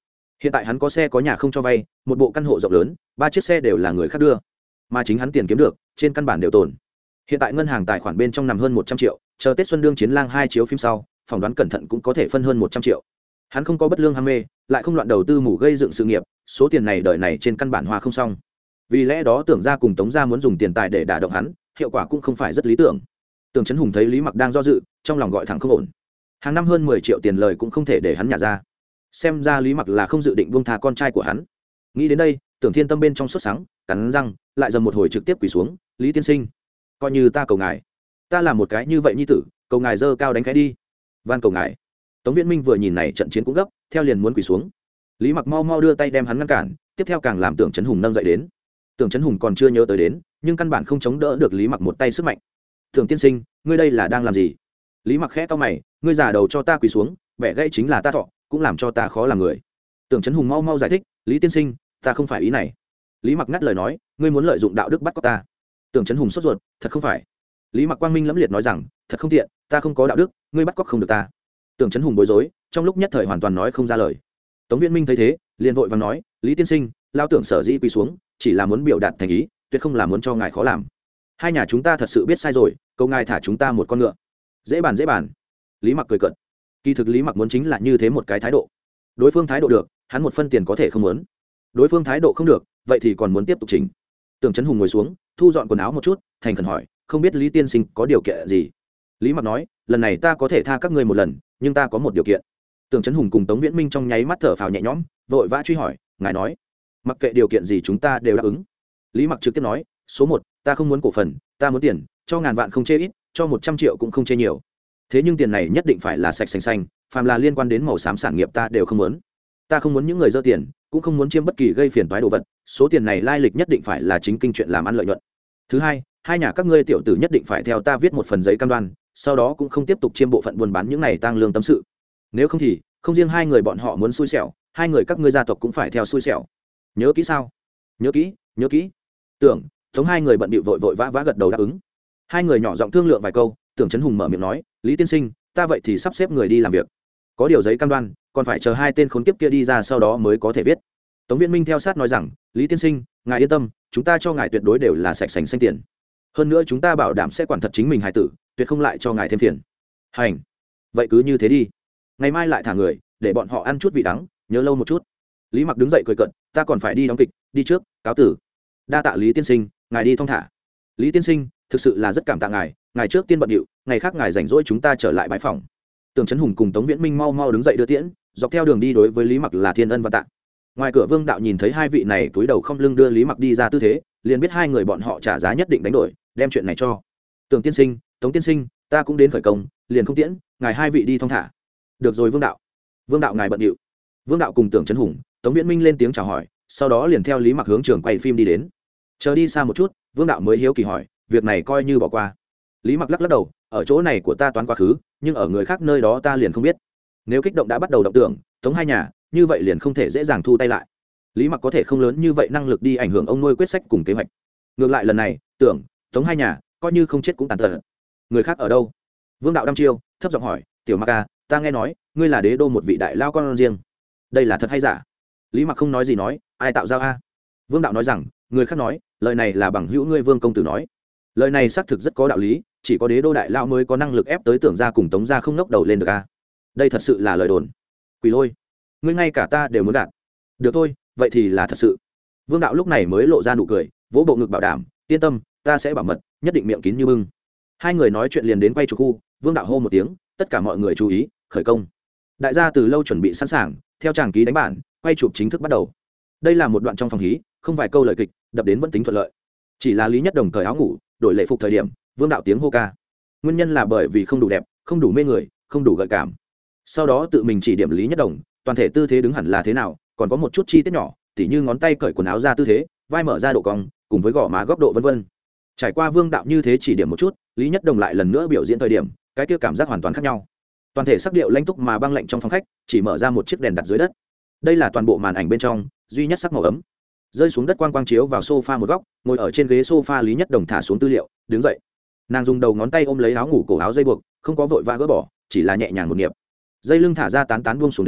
A: hiện tại hắn có xe có nhà không cho vay, một bộ căn hộ rộng lớn, ba chiếc xe đều là người khác đưa, mà chính hắn tiền kiếm được trên căn bản đều tồn. Hiện tại ngân hàng tài khoản bên trong nằm hơn một trăm triệu, chờ Tết Xuân đương chiến lang hai chiếu phim sau, phỏng đoán cẩn thận cũng có thể phân hơn một trăm triệu. Hắn không có bất lương ham mê, lại không loạn đầu tư mù gây dựng sự nghiệp, số tiền này đời này trên căn bản hoa không xong. Vì lẽ đó Tưởng gia cùng Tống gia muốn dùng tiền tài để đả động hắn, hiệu quả cũng không phải rất lý tưởng. Tưởng Chấn Hùng thấy Lý Mặc đang do dự, trong lòng gọi thẳng không ổn. Hàng năm hơn mười triệu tiền lời cũng không thể để hắn nhả ra. Xem ra Lý Mặc là không dự định buông tha con trai của hắn. Nghĩ đến đây, Tưởng Thiên Tâm bên trong sốt sắng, cắn răng, lại dầm một hồi trực tiếp quỳ xuống, "Lý tiên sinh, coi như ta cầu ngài, ta làm một cái như vậy nhi tử, cầu ngài dơ cao đánh cái đi, van cầu ngài." Tống Viễn Minh vừa nhìn này trận chiến cũng gấp, theo liền muốn quỳ xuống. Lý Mặc mau mau đưa tay đem hắn ngăn cản, tiếp theo càng làm Tưởng Chấn Hùng nâng dậy đến. Tưởng Chấn Hùng còn chưa nhớ tới đến, nhưng căn bản không chống đỡ được Lý Mặc một tay sức mạnh. "Tưởng tiên sinh, ngươi đây là đang làm gì?" Lý Mặc khẽ cau mày, "Ngươi giả đầu cho ta quỳ xuống, bẻ gãy chính là ta thọ, cũng làm cho ta khó làm người." Tưởng Chấn Hùng mau mau giải thích, "Lý tiên sinh, ta không phải ý này." Lý Mặc ngắt lời nói, "Ngươi muốn lợi dụng đạo đức bắt cóc ta." Tưởng Chấn Hùng sốt ruột, "Thật không phải." Lý Mặc quang minh lẫm liệt nói rằng, "Thật không tiện, ta không có đạo đức, ngươi bắt cóc không được ta." Tưởng Chấn Hùng bối rối, trong lúc nhất thời hoàn toàn nói không ra lời. Tống Viễn Minh thấy thế, liền vội vàng nói, "Lý tiên sinh, lao tưởng sở dĩ quỳ xuống, chỉ là muốn biểu đạt thành ý, tuyệt không là muốn cho ngài khó làm. Hai nhà chúng ta thật sự biết sai rồi, cầu ngài thả chúng ta một con ngựa." "Dễ bàn dễ bàn." Lý Mặc cười cợt. Kỳ thực Lý Mặc muốn chính là như thế một cái thái độ. Đối phương thái độ được, hắn một phân tiền có thể không muốn. Đối phương thái độ không được, vậy thì còn muốn tiếp tục chỉnh. Tưởng Chấn Hùng ngồi xuống, thu dọn quần áo một chút, thành khẩn hỏi, "Không biết Lý tiên sinh có điều kiện gì?" Lý Mặc nói, "Lần này ta có thể tha các ngươi một lần, nhưng ta có một điều kiện." Tưởng Chấn Hùng cùng Tống Viễn Minh trong nháy mắt thở phào nhẹ nhõm, vội vã truy hỏi, "Ngài nói, mặc kệ điều kiện gì chúng ta đều đáp ứng." Lý Mặc trực tiếp nói, "Số một, ta không muốn cổ phần, ta muốn tiền, cho ngàn vạn không chê ít, cho một trăm triệu cũng không chê nhiều. Thế nhưng tiền này nhất định phải là sạch xanh xanh, phàm là liên quan đến màu xám sản nghiệp ta đều không muốn. Ta không muốn những người dơ tiền, cũng không muốn chiếm bất kỳ gây phiền toái đồ vật, số tiền này lai lịch nhất định phải là chính kinh chuyện làm ăn lợi nhuận. Thứ hai, hai nhà các ngươi tiểu tử nhất định phải theo ta viết một phần giấy cam đoan, sau đó cũng không tiếp tục chiêm bộ phận buôn bán những này tang lương tâm sự. Nếu không thì, không riêng hai người bọn họ muốn xui xẻo, hai người các ngươi gia tộc cũng phải theo xui xẻo. Nhớ kỹ sao?" "Nhớ kỹ, nhớ kỹ." Tưởng, Tống hai người bận bịu vội vội vã vã gật đầu đáp ứng. Hai người nhỏ giọng thương lượng vài câu, Tưởng Chấn Hùng mở miệng nói, "Lý tiên sinh, ta vậy thì sắp xếp người đi làm việc. Có điều giấy cam đoan, còn phải chờ hai tên khốn kiếp kia đi ra sau đó mới có thể viết." Tống Viễn Minh theo sát nói rằng, "Lý tiên sinh, ngài yên tâm, chúng ta cho ngài tuyệt đối đều là sạch sành xanh tiền. Hơn nữa chúng ta bảo đảm sẽ quản thật chính mình hài tử, tuyệt không lại cho ngài thêm phiền." "Hành, vậy cứ như thế đi. Ngày mai lại thả người, để bọn họ ăn chút vị đắng, nhớ lâu một chút." Lý Mặc đứng dậy cười cợt, "Ta còn phải đi đóng kịch, đi trước, cáo tử." "Đa tạ Lý tiên sinh, ngài đi thong thả." "Lý tiên sinh, thực sự là rất cảm tạ ngài, ngài trước tiên bận điệu, ngày khác ngài rảnh rỗi chúng ta trở lại bãi phòng." Tưởng Chấn Hùng cùng Tống Viễn Minh mau mau đứng dậy đưa tiễn, dọc theo đường đi đối với Lý Mặc là thiên ân và tạ. Ngoài cửa Vương Đạo nhìn thấy hai vị này túi đầu không lưng đưa Lý Mặc đi ra tư thế, liền biết hai người bọn họ trả giá nhất định đánh đổi, đem chuyện này cho. "Tưởng tiên sinh, Tống tiên sinh, ta cũng đến khởi công, liền không tiễn, ngài hai vị đi thong thả." "Được rồi Vương Đạo." "Vương Đạo ngài bận điệu." Vương Đạo cùng Tưởng Chấn Hùng, Tống Viễn Minh lên tiếng chào hỏi, sau đó liền theo Lý Mặc hướng trường quay phim đi đến. Chờ đi xa một chút, Vương Đạo mới hiếu kỳ hỏi, "Việc này coi như bỏ qua." Lý Mặc lắc lắc đầu, "Ở chỗ này của ta toán quá khứ, nhưng ở người khác nơi đó ta liền không biết. Nếu kích động đã bắt đầu động tưởng, Tống hai nhà, như vậy liền không thể dễ dàng thu tay lại." Lý Mặc có thể không lớn như vậy năng lực đi ảnh hưởng ông nuôi quyết sách cùng kế hoạch. Ngược lại lần này, Tưởng, Tống hai nhà, coi như không chết cũng tàn tật. "Người khác ở đâu?" Vương Đạo đăm chiêu, thấp giọng hỏi, "Tiểu Mặc à, ta nghe nói, ngươi là đế đô một vị đại lao con riêng. Đây là thật hay giả?" Lý Mặc không nói gì nói, "Ai tạo ra a?" Vương Đạo nói rằng, "Người khác nói, lời này là bằng hữu ngươi Vương công tử nói. Lời này xác thực rất có đạo lý, chỉ có đế đô đại lao mới có năng lực ép tới Tưởng gia cùng Tống gia không ngóc đầu lên được a. Đây thật sự là lời đồn. Quỷ Lôi, ngươi ngay cả ta đều muốn gạt. Được thôi, vậy thì là thật sự." Vương Đạo lúc này mới lộ ra nụ cười, vỗ bộ ngực bảo đảm, "Yên tâm, ta sẽ bảo mật, nhất định miệng kín như bưng." Hai người nói chuyện liền đến quay chụp khu, Vương Đạo hô một tiếng, tất cả mọi người chú ý, khởi công. Đại gia từ lâu chuẩn bị sẵn sàng, theo tràng ký đánh bản, quay chụp chính thức bắt đầu. Đây là một đoạn trong phòng hí, không vài câu lời kịch, đập đến vẫn tính thuận lợi. Chỉ là Lý Nhất Đồng cởi áo ngủ, đổi lễ phục thời điểm, Vương Đạo tiếng hô ca. Nguyên nhân là bởi vì không đủ đẹp, không đủ mê người, không đủ gợi cảm. Sau đó tự mình chỉ điểm Lý Nhất Đồng, toàn thể tư thế đứng hẳn là thế nào, còn có một chút chi tiết nhỏ, tỉ như ngón tay cởi quần áo ra tư thế, vai mở ra độ cong, cùng với gò má góc độ vân vân. Trải qua Vương Đạo như thế chỉ điểm một chút, Lý Nhất Đồng lại lần nữa biểu diễn thời điểm, cái kia cảm giác hoàn toàn khác nhau. Toàn thể sắc điệu lãnh túc mà băng lạnh trong phòng khách, chỉ mở ra một chiếc đèn đặt dưới đất. Đây là toàn bộ màn ảnh bên trong duy nhất sắc màu ấm. Rơi xuống đất quang quang chiếu vào sofa một góc, ngồi ở trên ghế sofa Lý Nhất Đồng thả xuống tư liệu, đứng dậy. Nàng dùng đầu ngón tay ôm lấy áo ngủ cổ áo dây buộc, không có vội vã gỡ bỏ, chỉ là nhẹ nhàng một nhịp. Dây lưng thả ra tán tán buông xuống đến,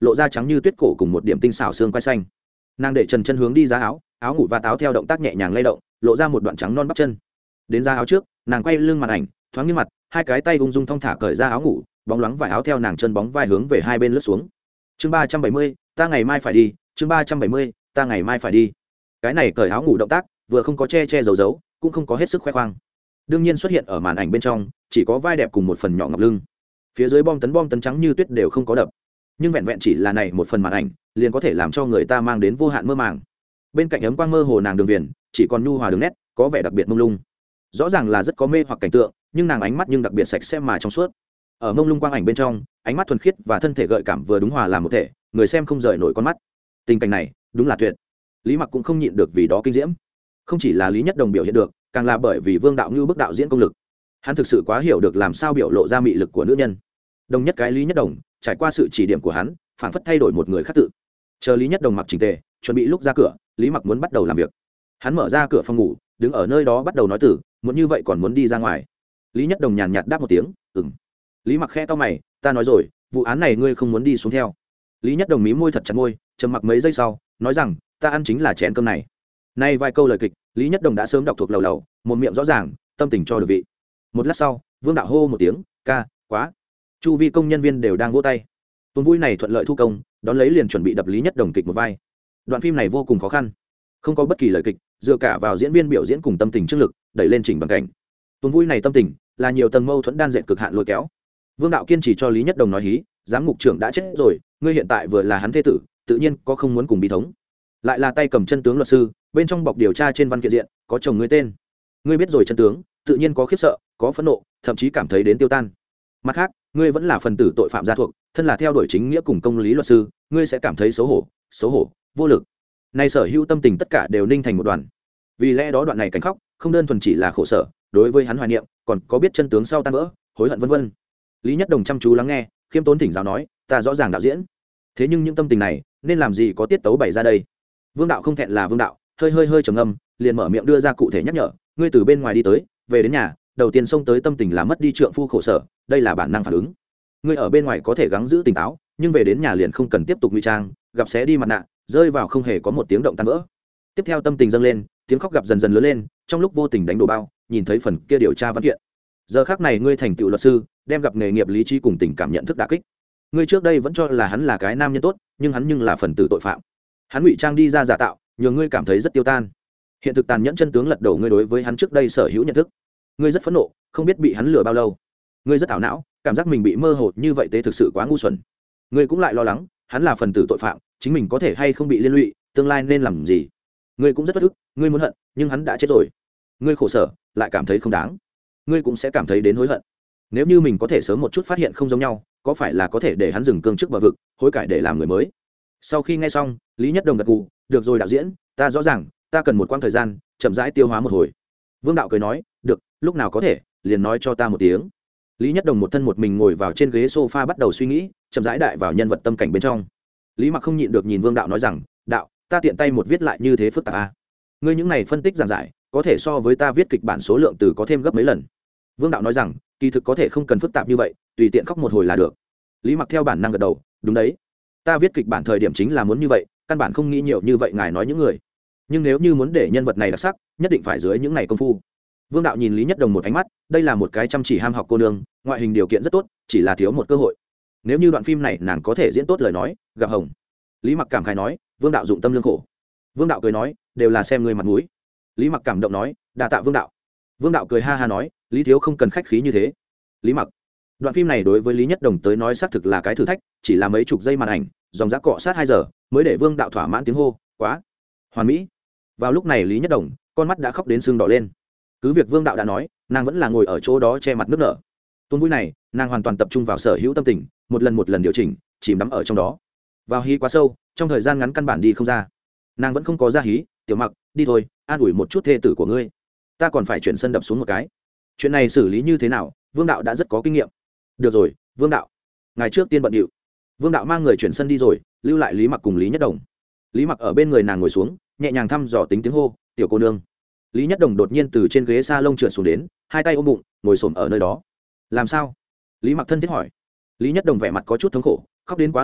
A: lộ ra trắng như tuyết cổ cùng một điểm tinh xảo xương quai xanh. Nàng để trần chân hướng đi ra áo, áo ngủ và táo theo động tác nhẹ nhàng lay động, lộ ra một đoạn trắng non bắp chân. Đến ra áo trước, nàng quay lưng màn ảnh, thoáng nghiêng mặt, hai cái tay ung dung thong thả cởi ra áo ngủ, bóng loáng vải áo theo nàng chân bóng vai hướng về hai bên lướt xuống. Chương ba trăm bảy mươi, ta ngày mai phải đi, chương ba trăm bảy mươi, ta ngày mai phải đi. Cái này cởi áo ngủ động tác, vừa không có che che giấu giấu, cũng không có hết sức khoe khoang. Đương nhiên xuất hiện ở màn ảnh bên trong, chỉ có vai đẹp cùng một phần nhỏ ngọc lưng. Phía dưới bom tấn bom tấn trắng như tuyết đều không có đập. Nhưng vẹn vẹn chỉ là này một phần màn ảnh, liền có thể làm cho người ta mang đến vô hạn mơ màng. Bên cạnh ấm quang mơ hồ nàng đường viền, chỉ còn nhu hòa đường nét, có vẻ đặc biệt mông lung. Rõ ràng là rất có mê hoặc cảnh tượng, nhưng nàng ánh mắt nhưng đặc biệt sạch sẽ mà trong suốt. Ở mông lung quang ảnh bên trong, ánh mắt thuần khiết và thân thể gợi cảm vừa đúng hòa làm một thể, người xem không rời nổi con mắt. Tình cảnh này, đúng là tuyệt. Lý Mặc cũng không nhịn được vì đó kinh diễm. Không chỉ là Lý Nhất Đồng biểu hiện được, càng là bởi vì Vương Đạo Ngưu bức đạo diễn công lực. Hắn thực sự quá hiểu được làm sao biểu lộ ra mị lực của nữ nhân. Đồng nhất cái Lý Nhất Đồng, trải qua sự chỉ điểm của hắn, phảng phất thay đổi một người khác tự. Chờ Lý Nhất Đồng mặc chỉnh tề, chuẩn bị lúc ra cửa, Lý Mặc muốn bắt đầu làm việc. Hắn mở ra cửa phòng ngủ, đứng ở nơi đó bắt đầu nói từ, muốn như vậy còn muốn đi ra ngoài. Lý Nhất Đồng nhàn nhạt đáp một tiếng, ừm. Lý Mặc khẽ cau mày, ta nói rồi, vụ án này ngươi không muốn đi xuống theo. Lý Nhất Đồng mím môi thật chặt môi, trầm mặc mấy giây sau, nói rằng, ta ăn chính là chén cơm này. Nay vài câu lời kịch, Lý Nhất Đồng đã sớm đọc thuộc lầu lầu, một miệng rõ ràng, tâm tình cho được vị. Một lát sau, Vương Đạo hô một tiếng, ca, quá. Chu vi công nhân viên đều đang vỗ tay. Tuần vui này thuận lợi thu công, đón lấy liền chuẩn bị đập Lý Nhất Đồng kịch một vai. Đoạn phim này vô cùng khó khăn, không có bất kỳ lời kịch, dựa cả vào diễn viên biểu diễn cùng tâm tình trước lực, đẩy lên trình bằng cảnh. Tuần vui này tâm tình là nhiều tầng mâu thuẫn đan dệt cực hạn lôi kéo. Vương Đạo kiên trì cho Lý Nhất Đồng nói hí, giám ngục trưởng đã chết rồi, ngươi hiện tại vừa là hắn thế tử, tự nhiên có không muốn cùng bi thống. Lại là tay cầm chân tướng luật sư, bên trong bọc điều tra trên văn kiện diện có chồng ngươi tên. Ngươi biết rồi chân tướng, tự nhiên có khiếp sợ, có phẫn nộ, thậm chí cảm thấy đến tiêu tan. Mặt khác, ngươi vẫn là phần tử tội phạm gia thuộc, thân là theo đuổi chính nghĩa cùng công lý luật sư, ngươi sẽ cảm thấy xấu hổ, xấu hổ, vô lực. Nay sở hữu tâm tình tất cả đều ninh thành một đoàn. Vì lẽ đó đoạn này cảnh khóc, không đơn thuần chỉ là khổ sở, đối với hắn hoài niệm, còn có biết chân tướng sau tan vỡ, hối hận vân vân. Lý Nhất Đồng chăm chú lắng nghe, khiêm tốn thỉnh giáo nói, ta rõ ràng đạo diễn, thế nhưng những tâm tình này, nên làm gì có tiết tấu bày ra đây. Vương Đạo không thẹn là Vương Đạo, hơi hơi hơi trầm ngâm, liền mở miệng đưa ra cụ thể nhắc nhở, ngươi từ bên ngoài đi tới, về đến nhà, đầu tiên xông tới tâm tình là mất đi trượng phu khổ sở, đây là bản năng phản ứng. Ngươi ở bên ngoài có thể gắng giữ tỉnh táo, nhưng về đến nhà liền không cần tiếp tục ngụy trang, gặp xé đi mặt nạ, rơi vào không hề có một tiếng động tan vỡ. Tiếp theo tâm tình dâng lên, tiếng khóc gặp dần dần lớn lên, trong lúc vô tình đánh đổ bao, nhìn thấy phần kia điều tra văn kiện. Giờ khắc này ngươi thành tựu luật sư, đem gặp nghề nghiệp lý trí cùng tình cảm nhận thức đả kích. Ngươi trước đây vẫn cho là hắn là cái nam nhân tốt, nhưng hắn nhưng là phần tử tội phạm. Hắn ngụy trang đi ra giả tạo, nhường ngươi cảm thấy rất tiêu tan. Hiện thực tàn nhẫn chân tướng lật đổ ngươi đối với hắn trước đây sở hữu nhận thức. Ngươi rất phẫn nộ, không biết bị hắn lừa bao lâu. Ngươi rất ảo não, cảm giác mình bị mơ hồ như vậy tế thực sự quá ngu xuẩn. Ngươi cũng lại lo lắng, hắn là phần tử tội phạm, chính mình có thể hay không bị liên lụy, tương lai nên làm gì. Ngươi cũng rất bất ức, ngươi muốn hận, nhưng hắn đã chết rồi. Ngươi khổ sở, lại cảm thấy không đáng. Ngươi cũng sẽ cảm thấy đến hối hận. Nếu như mình có thể sớm một chút phát hiện không giống nhau, có phải là có thể để hắn dừng cương trước bờ vực, hối cải để làm người mới. Sau khi nghe xong, Lý Nhất Đồng gật gù, được rồi đạo diễn, ta rõ ràng, ta cần một quãng thời gian chậm rãi tiêu hóa một hồi. Vương Đạo cười nói, được, lúc nào có thể liền nói cho ta một tiếng. Lý Nhất Đồng một thân một mình ngồi vào trên ghế sofa bắt đầu suy nghĩ, chậm rãi đại vào nhân vật tâm cảnh bên trong. Lý Mặc không nhịn được nhìn Vương Đạo nói rằng, đạo, ta tiện tay một viết lại như thế phức tạp à? Ngươi những này phân tích giản giải, có thể so với ta viết kịch bản số lượng từ có thêm gấp mấy lần. Vương Đạo nói rằng, kỳ thực có thể không cần phức tạp như vậy, tùy tiện khóc một hồi là được. Lý Mặc theo bản năng gật đầu, đúng đấy, ta viết kịch bản thời điểm chính là muốn như vậy, căn bản không nghĩ nhiều như vậy ngài nói những người. Nhưng nếu như muốn để nhân vật này đặc sắc, nhất định phải dưới những này công phu. Vương Đạo nhìn Lý Nhất Đồng một ánh mắt, đây là một cái chăm chỉ ham học cô nương, ngoại hình điều kiện rất tốt, chỉ là thiếu một cơ hội. Nếu như đoạn phim này nàng có thể diễn tốt lời nói, gặp hồng. Lý Mặc cảm khái nói, Vương Đạo dụng tâm lương khổ. Vương Đạo cười nói, đều là xem người mặt mũi. Lý Mặc cảm động nói, đa tạ Vương Đạo. Vương Đạo cười ha ha nói, Lý thiếu không cần khách khí như thế. Lý Mặc, đoạn phim này đối với Lý Nhất Đồng tới nói xác thực là cái thử thách, chỉ là mấy chục giây màn ảnh, dòng giá cọ sát hai giờ, mới để Vương Đạo thỏa mãn tiếng hô, quá hoàn mỹ. Vào lúc này Lý Nhất Đồng, con mắt đã khóc đến sưng đỏ lên. Cứ việc Vương Đạo đã nói, nàng vẫn là ngồi ở chỗ đó che mặt nước nở. Tuần vui này, nàng hoàn toàn tập trung vào sở hữu tâm tình, một lần một lần điều chỉnh, chìm đắm ở trong đó. Vào hí quá sâu, trong thời gian ngắn căn bản đi không ra. Nàng vẫn không có ra hí, Tiểu Mặc, đi thôi, an ủi một chút thê tử của ngươi. Ta còn phải chuyển sân đập xuống một cái. Chuyện này xử lý như thế nào, Vương Đạo đã rất có kinh nghiệm. Được rồi, Vương Đạo, ngày trước tiên bận điệu. Vương Đạo mang người chuyển sân đi rồi, lưu lại Lý Mặc cùng Lý Nhất Đồng. Lý Mặc ở bên người nàng ngồi xuống, nhẹ nhàng thăm dò tính tiếng hô, tiểu cô nương. Lý Nhất Đồng đột nhiên từ trên ghế salon trượt xuống đến, hai tay ôm bụng, ngồi xổm ở nơi đó. Làm sao? Lý Mặc thân thiết hỏi. Lý Nhất Đồng vẻ mặt có chút thống khổ, khóc đến quá lợi hại,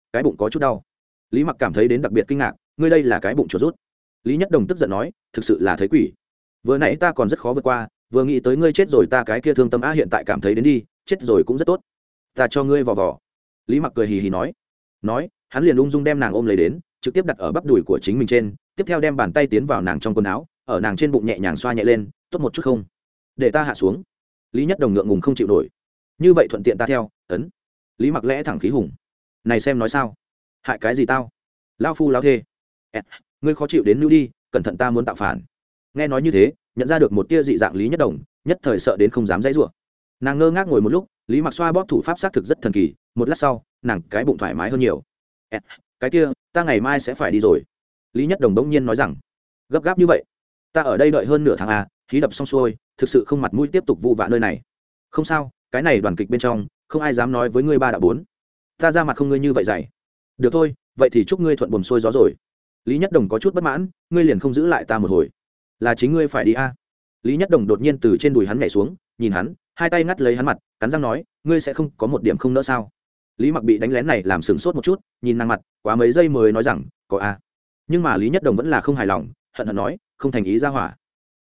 A: cái bụng có chút đau. Lý mặc cảm thấy đến đặc biệt kinh ngạc, ngươi đây là cái bụng chuột rút. Lý Nhất Đồng tức giận nói, thực sự là thấy quỷ, vừa nãy ta còn rất khó vượt qua, vừa nghĩ tới ngươi chết rồi ta cái kia thương tâm á hiện tại cảm thấy đến đi chết rồi cũng rất tốt, ta cho ngươi vò vò. Lý mặc cười hì hì nói nói hắn liền ung dung đem nàng ôm lấy đến, trực tiếp đặt ở bắp đùi của chính mình trên, tiếp theo đem bàn tay tiến vào nàng trong quần áo, ở nàng trên bụng nhẹ nhàng xoa nhẹ lên, tốt một chút không, để ta hạ xuống. Lý Nhất Đồng ngượng ngùng không chịu nổi, như vậy thuận tiện ta theo ấn. Lý mặc lẽ thẳng khí hùng, này xem nói sao, hại cái gì tao, lao phu lao thê, ngươi khó chịu đến nữ đi, cẩn thận ta muốn tạo phản. Nghe nói như thế, nhận ra được một tia dị dạng Lý Nhất Đồng nhất thời sợ đến không dám dãy rủa. Nàng ngơ ngác ngồi một lúc, Lý mặc xoa bóp thủ pháp xác thực rất thần kỳ, một lát sau nàng cái bụng thoải mái hơn nhiều. Cái kia ta ngày mai sẽ phải đi rồi. Lý Nhất Đồng bỗng nhiên nói rằng, gấp gáp như vậy, ta ở đây đợi hơn nửa tháng à, khí đập xong xuôi thực sự không mặt mũi tiếp tục vụ vạ nơi này. Không sao, cái này đoàn kịch bên trong không ai dám nói với ngươi ba đã bốn, ta ra mặt không ngươi như vậy dày. Được thôi, vậy thì chúc ngươi thuận buồm xuôi gió rồi. Lý Nhất Đồng có chút bất mãn, ngươi liền không giữ lại ta một hồi, là chính ngươi phải đi a. Lý Nhất Đồng đột nhiên từ trên đùi hắn nhảy xuống, nhìn hắn, hai tay ngắt lấy hắn mặt, cắn răng nói, ngươi sẽ không có một điểm không nỡ sao? Lý mặc bị đánh lén này làm sửng sốt một chút, nhìn nàng mặt quá mấy giây mới nói rằng có a. Nhưng mà Lý Nhất Đồng vẫn là không hài lòng, hận hận nói, không thành ý ra hỏa,